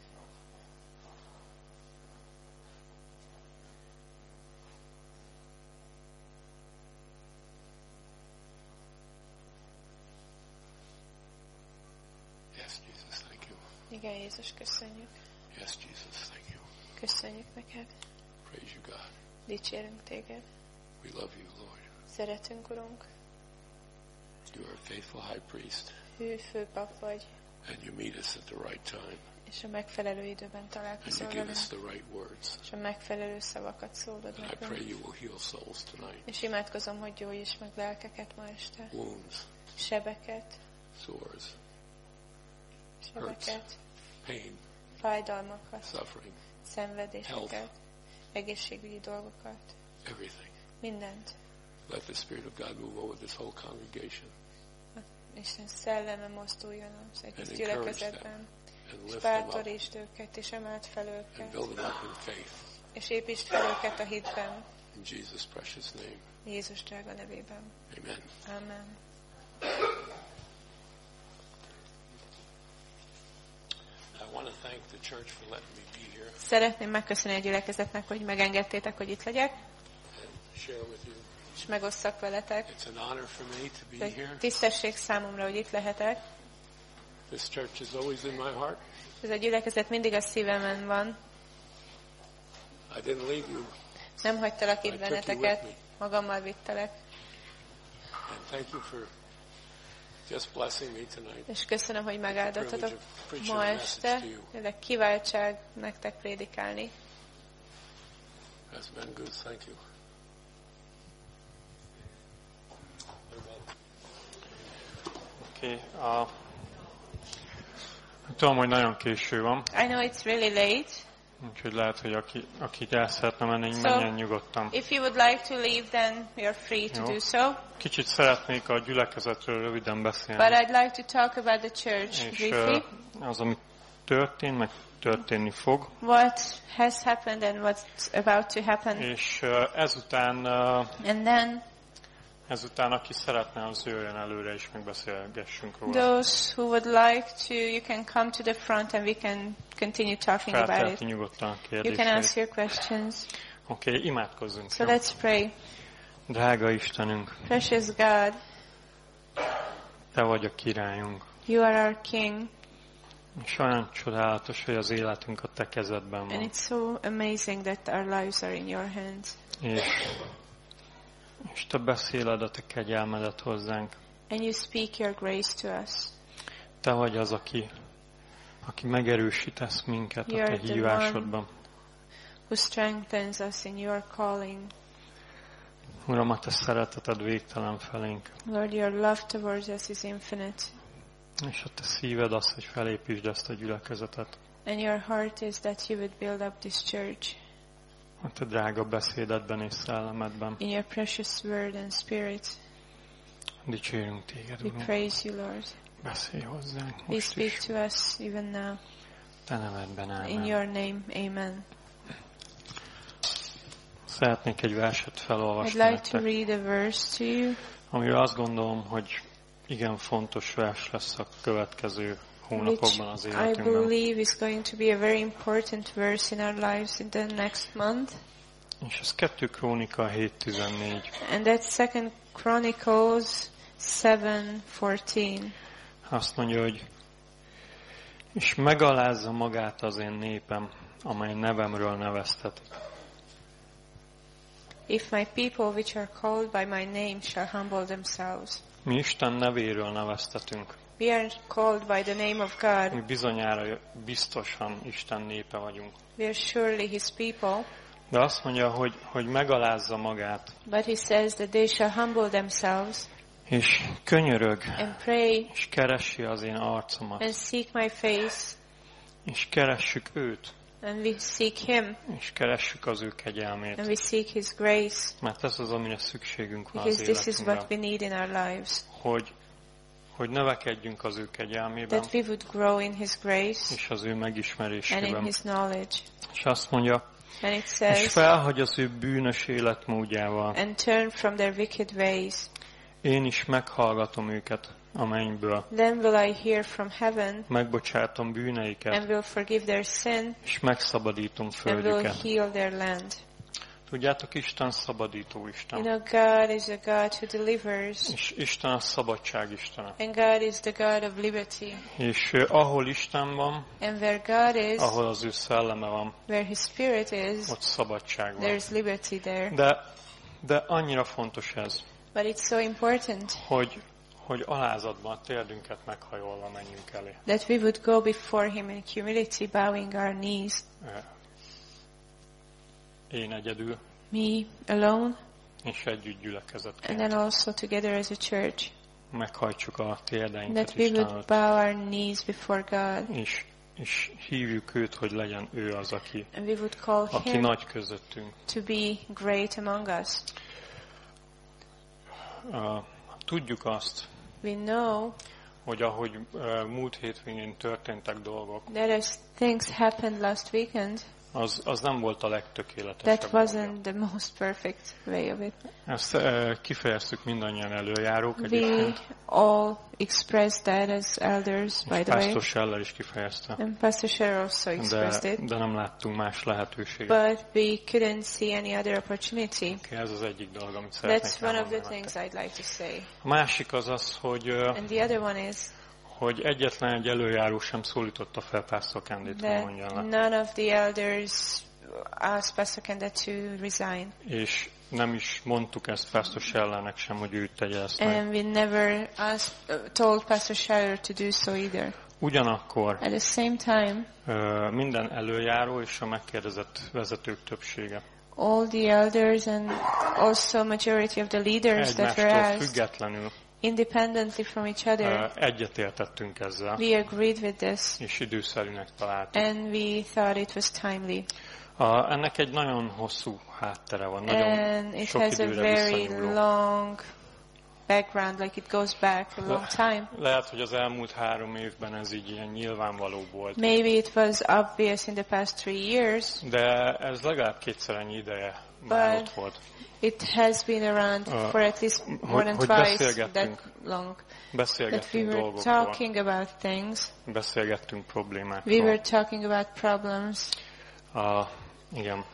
Yes, Jesus, thank you. Igen, Jézus, köszönjük. Yes, Jesus, thank you. Köszönjük neked. Praise you, God. Dicsérünk téged. We love you, Lord. Szeretünk, Urunk. You are a faithful high priest. Hű főpap vagy. And you meet us at the right time. És a megfelelő időben találkozol velünk. And you give us the right words. És a megfelelő szavakat szólod nekünk. And I pray you will heal souls tonight. És imádkozom, hogy gyógyíts meg lelkeket ma este. Wounds. Sebeket. Sores. Sebeket. Hurts. Pain. Fájdalmakat. Suffering. Szenvedéseket. Health. Egészségügyi dolgokat. Everything. Mindent. Let the Spirit of God move over this whole congregation. Isten szelleme mozduljon az egész gyülekezetben. És bátorítsd őket, és emeld fel őket. És építsd fel őket a hitben. In Jesus' precious name. Jézus drága nevében. Amen. Amen. I want to thank the church for letting me be here. Szeretném megköszönni a gyülekezetnek, hogy megengedtétek, hogy itt legyek. And share with you. És megosszak veletek. It's an honor for me to be here. Tisztesség számomra, hogy itt lehetek. This church is always in my heart. Ez a gyülekezet mindig a szívemen van. I didn't leave you. Nem hagytalak itt benneteket, magammal vittelek. And thank you for just blessing me tonight. És köszönöm, hogy megáldottatok ma este, de kiváltság nektek prédikálni. That's been good, thank you. Okay, tudom, hogy nagyon késő van. I know it's really late. Úgyhogy lehet, hogy aki el szeretne menni, menjen nyugodtan. If you would like to leave, then you're free to do so. Kicsit szeretnék a gyülekezetről röviden beszélni. But I'd like to talk about the church briefly. Az, ami történt, meg történni fog. What has happened and what's about to happen. És ezután and then ezután, aki szeretne, az jöjjön előre, és megbeszélgessünk róla. Those who would like to, you can come to the front and we can continue talking about it. Nyugodtan a you can ask your questions. Okay, imádkozzunk. So let's pray. Drága Istenünk, precious God, Te vagy a királyunk. You are our King. És olyan csodálatos, hogy az életünk a Te kezedben van. And it's so amazing that our lives are in your hands. És Te beszéled a Te kegyelmedet hozzánk. And you speak your grace to us. Te vagy az, aki megerősítesz minket a Te hívásodban. Who strengthens us in your calling. Uram, a Te szereteted végtelen felénk. Lord, your love towards us is infinite. És a Te szíved az, hogy felépítsd ezt a gyülekezetet. And your heart is that you would build up this church. A Te drága beszédedben és szellemedben. In your precious word and spirit. Dicsérünk Téged, Uram. We praise you, Lord. Beszélj hozzánk most speak is. To us even now. Te nevedben, amen. In your name, amen. Szeretnék egy verset felolvasni I'd like to read a verse to you. Amiről azt gondolom, hogy igen fontos vers lesz a következő hónapokban az életünkben. I believe is going to be a very important verse in our lives in the next month. És ez 2 Krónika 7:14. And that's 2 Chronicles 7:14. Azt mondja, hogy és megalázza magát az én népem, amely nevemről neveztetik. If my people which are called by my name shall humble themselves. Mi Isten nevéről neveztetünk. We are called by the name of God. Mi bizonyára biztosan Isten népe vagyunk. We are surely His people. De azt mondja, hogy megalázza magát. But He says that they shall humble themselves. És könyörög. And pray. És keresi az én arcomat. And seek my face. És keressük őt. And we seek Him. És keressük az ő kegyelmét. And we seek His grace. Mert ez az, amire szükségünk van because az életünkben. This is what we need in our lives. hogy növekedjünk az ő kegyelmében, that we would grow in His grace, és az ő megismerésében. and in His knowledge. És azt mondja, and it says, és felhagy az ő bűnös életmódjával. And turn from their wicked ways. Én is meghallgatom őket a mennyből. Then will I hear from heaven, megbocsátom bűneiket, and will forgive their sin, és megszabadítom and will földjüket. heal their land. Tudjátok, Isten szabadító Isten. You know, God is a God who delivers. És Isten a szabadság Istene. And God is the God of liberty. És ahol Isten van, And where God is, ahol az ő szelleme van, where His Spirit is, ott szabadság van. there's liberty there. De annyira fontos ez, But it's so important hogy alázatban a térdünket meghajolva menjünk elé. that we would go before Him in humility, bowing our knees. Én egyedül, Me alone, és együtt and gyülekezetként. then also together as a church. Meghajtsuk a térdeinket That we Isten would előtt, bow our knees before God. és hívjuk őt, hogy legyen ő az, aki And we would call Him nagy közöttünk. to be great among us. Tudjuk azt, We know hogy ahogy múlt hétvégén történtek dolgok, that as things happened last weekend, az nem volt a legtökéletesebb. that wasn't the most perfect way of it. Ezt kifejeztük mindannyian előjárók We egyébként. all expressed that as elders, by the way. Pastor Scheller is kifejezte. And Pastor Scherer also expressed it. De nem láttunk más lehetőséget. But we couldn't see any other opportunity. Ez az egyik dolog, amit szeretnék That's one of the elmondani things nektek. I'd like to say. A másik az, hogy And the other one is hogy egyetlen egy előjáró sem szólította fel Pastor Candit, hogy that mondjon le. none of the elders asked Pastor Kenda to resign. És nem is mondtuk ezt Pastor Schellernek sem, hogy ő tegye ezt meg. And we never told Pastor Scherer to do so either. Ugyanakkor At the same time, minden előjáró és a megkérdezett vezetők többsége all the elders and also majority of the leaders that were egymástól asked, függetlenül independently from each other, egyetértettünk ezzel, we agreed with this, és időszerűnek találtuk. and we thought it was timely. Ennek egy nagyon hosszú háttere van, nagyon And it sok has a időre very visszanyúló. long background, like it goes back a long time. Lehet, hogy az elmúlt 3 évben ez így ilyen nyilvánvaló volt. Maybe it was obvious in the past 3 years, De ez legalább 2-szer ennyi ideje már ott volt. it has been around for at least more than hogy twice beszélgettünk. that long. That we Beszélgettünk were dolgokról, talking about things. beszélgettünk We problémákról. were talking about problems. Igen.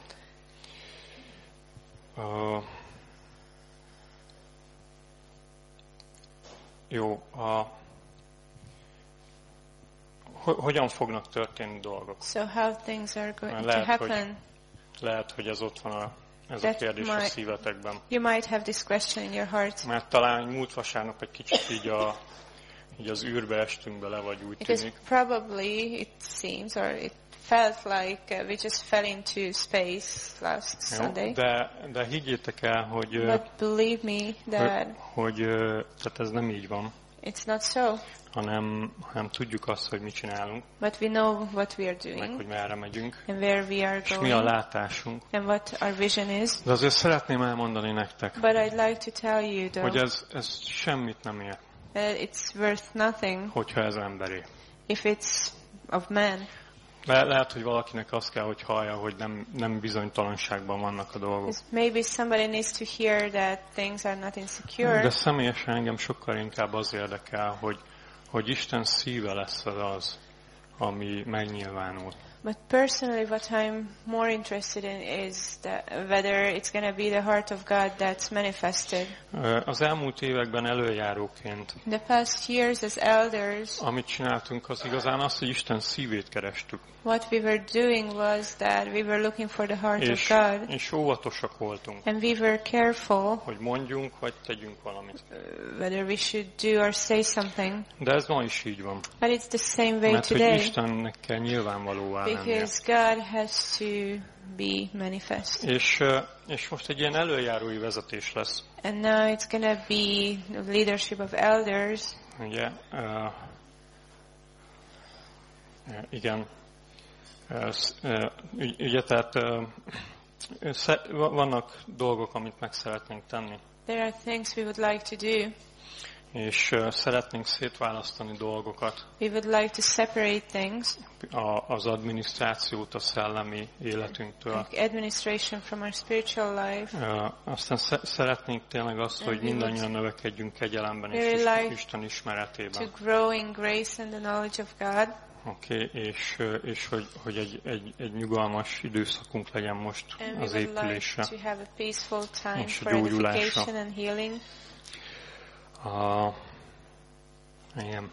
Jó, hogyan fognak történni dolgok? So how things are going to Lehet, happen. Lehet, hogy ez ott van ez a That kérdés a might- szívetekben. You might have this question in your heart. Mert talán múlt vasárnap egy kicsit így az űrbe estünk bele, vagy úgy Because tűnik. probably it seems, or it felt like we just fell into space last Sunday. Jó, de higgyétek el, hogy, But believe me that hogy tehát ez nem így van, it's not so. hanem tudjuk azt, hogy mit csinálunk, But we know what we are meg doing hogy merre megyünk, and where we are és mi a going látásunk. and what our vision is. De azért szeretném elmondani nektek, But I'd like to tell you hogy though ez semmit nem ér, that it's worth nothing hogyha ez emberi. if it's of man. Lehet, hogy valakinek azt kell, hogy hallja, hogy nem bizonytalanságban vannak a dolgok. Because maybe somebody needs to hear that things are not insecure. De személyesen engem sokkal inkább az érdekel, hogy Isten szíve lesz az, ami megnyilvánul. But personally, what I'm more interested in is whether it's going to be the heart of God that's manifested. Az elmúlt években előjáróként, In the past years as elders, amit csináltunk, az igazán az, hogy Isten szívét kerestük. what we were doing was that we were looking for the heart of God, És óvatosak voltunk, and we were careful hogy mondjunk, vagy tegyünk valamit. whether we should do or say something. De ez ma is így van. But it's the same way Mert hogy today, Istennek kell nyilvánvalóvá lennie. because God has to be manifest. És most egy ilyen előjárói vezetés lesz. And now it's going to be the leadership of elders. Ugye, igen. Ugye, tehát vannak dolgok, amit meg szeretnénk tenni. There are things we would like to do. És szeretnénk szétválasztani dolgokat. We would like to separate things. Az adminisztrációt a szellemi életünktől. Like administration from our spiritual life. Aztán szeretnénk tényleg azt, hogy mindannyian növekedjünk kegyelemben és Isten ismeretében. To grow in grace and the knowledge of God. Oké, és hogy egy nyugalmas időszakunk legyen most az épülésre és a gyógyulásra. Igen.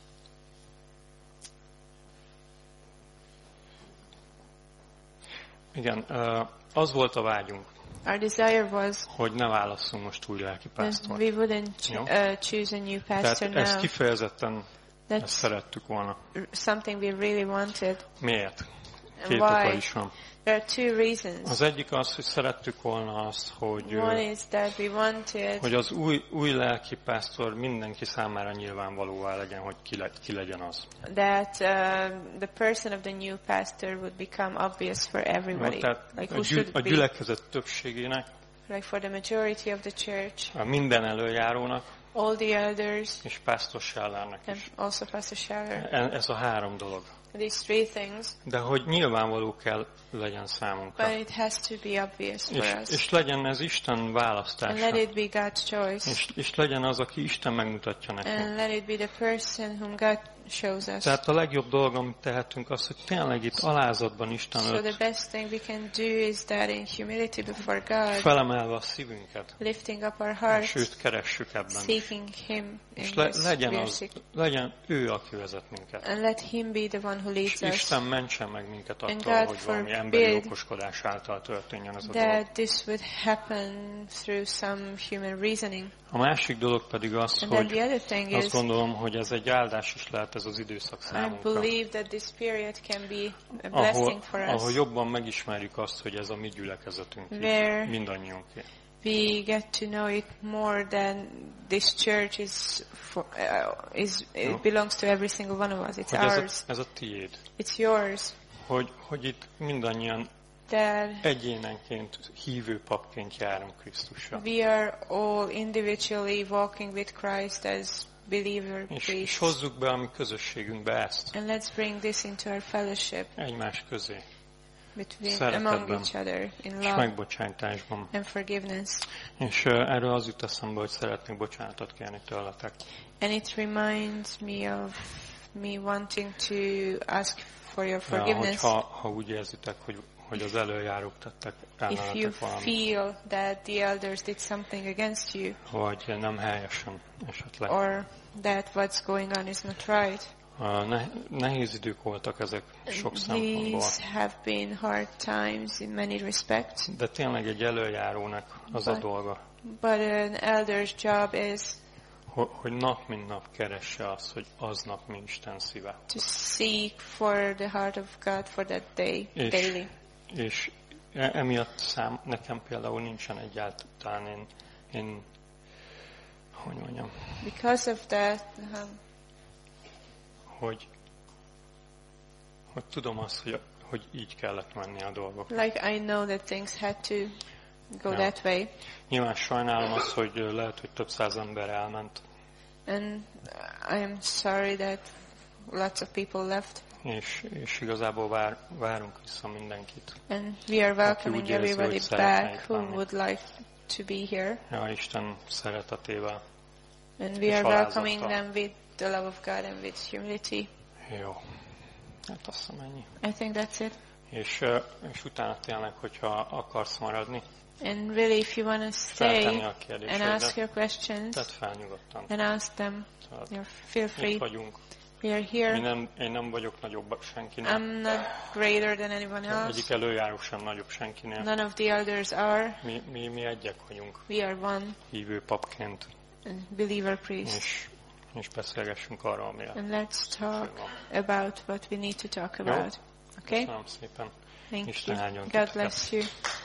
Igen, az volt a vágyunk, our desire was, hogy ne válasszunk most új lelkipásztort. We wouldn't choose a new pastor now. Ezt kifejezetten ezt szerettük volna. Something we really wanted. Miért? Két oka is van. There are two reasons. Az egyik az, hogy szerettük volna azt, hogy az új lelkipásztor mindenki számára nyilvánvalóvá legyen, hogy ki legyen az. That the person of the new pastor would become obvious for everybody. Like a gyülekezet többségének, like for the majority of the church, a minden előjárónak, all the elders, és Pastor Schellernek is. Also Pastor Scheller. Ez a három dolog. These three things. De hogy nyilvánvaló kell legyen számunkra. But it has to be obvious for us. És legyen ez Isten választása. And let it be God's choice. És legyen az, aki Isten megmutatja nekünk. And let it be the person whom God shows us. Tehát a legjobb dolog, amit tehetünk, az, hogy tényleg itt alázatban Isten előtt. So the best thing we can do is that in humility before God. Felemelve a szívünket. Lifting up our hearts. És őt keressük ebben. Seeking Him. És legyen ő, aki vezet minket. And let Him be the one who leads us. Isten mentsen meg minket attól, hogy valami emberi okoskodás által történjen ez a dolog. That this would happen through some human reasoning. A másik dolog pedig az, hogy azt gondolom, hogy ez egy áldás is lehet ez az időszak számunkra. I believe that this period can be a blessing for us. Ahol jobban megismerjük azt, hogy ez a mi gyülekezetünk, mindannyiunké. We get to know it more than this church it belongs to every single one of us. It's ours. Ez a tiéd. It's yours. Hogy itt mindannyian egyénenként, hívő papként járunk Krisztussal. We are all individually walking with Christ as believer priests. És hozzuk be a mi közösségünkbe ezt. And let's bring this into our fellowship. Egymás közé. Among each other in love és megbocsátásban. And forgiveness. És erről az jut eszembe, hogy szeretnék bocsánatot kérni tőletek. And it reminds me of me wanting to ask for your forgiveness. Ha úgy érzitek, hogy az előjárók tettek ellenetek valamit. If you feel that the elders did something against you. Vagy nem helyesen esetleg. Or that what's going on is not right. Nehéz idők voltak ezek sok szempontból. These have been hard times in many respects. De tényleg egy előjárónak az a dolga. But an elder's job is hogy nap mint nap keresse azt, hogy aznap mi Isten szíve. To seek for the heart of God for that day, daily. És emiatt nekem például nincsen egyáltalán én hogy mondjam. Because of that, hogy tudom azt, hogy így kellett menni a dolgok. Like I know that things had to go that way. Nyilván sajnálom azt, hogy lehet, hogy több száz ember elment. And I am sorry that lots of people left. És igazából várunk vissza mindenkit. And we are welcoming everybody back who would like to be here. Ja, Isten szeretetével. And we are welcoming them with the love of God and with humility. Jó. Hát azt hiszem ennyi. I think that's it. És utána tényleg, hogyha akarsz maradni. And really, if you want to stay and ask your questions, and ask them, feel free. We are here. Én nem vagyok nagyobb senkinél. I'm not greater than anyone else. Egyik előjáró sem nagyobb senkinél. None of the elders are. Mi egyek vagyunk. We are one. Hívő papként. And believer priest. És beszélgessünk arról, amire. And let's talk about what we need to talk about. Okay? Köszönöm szépen. Thank Isten you. áldjon God bless you.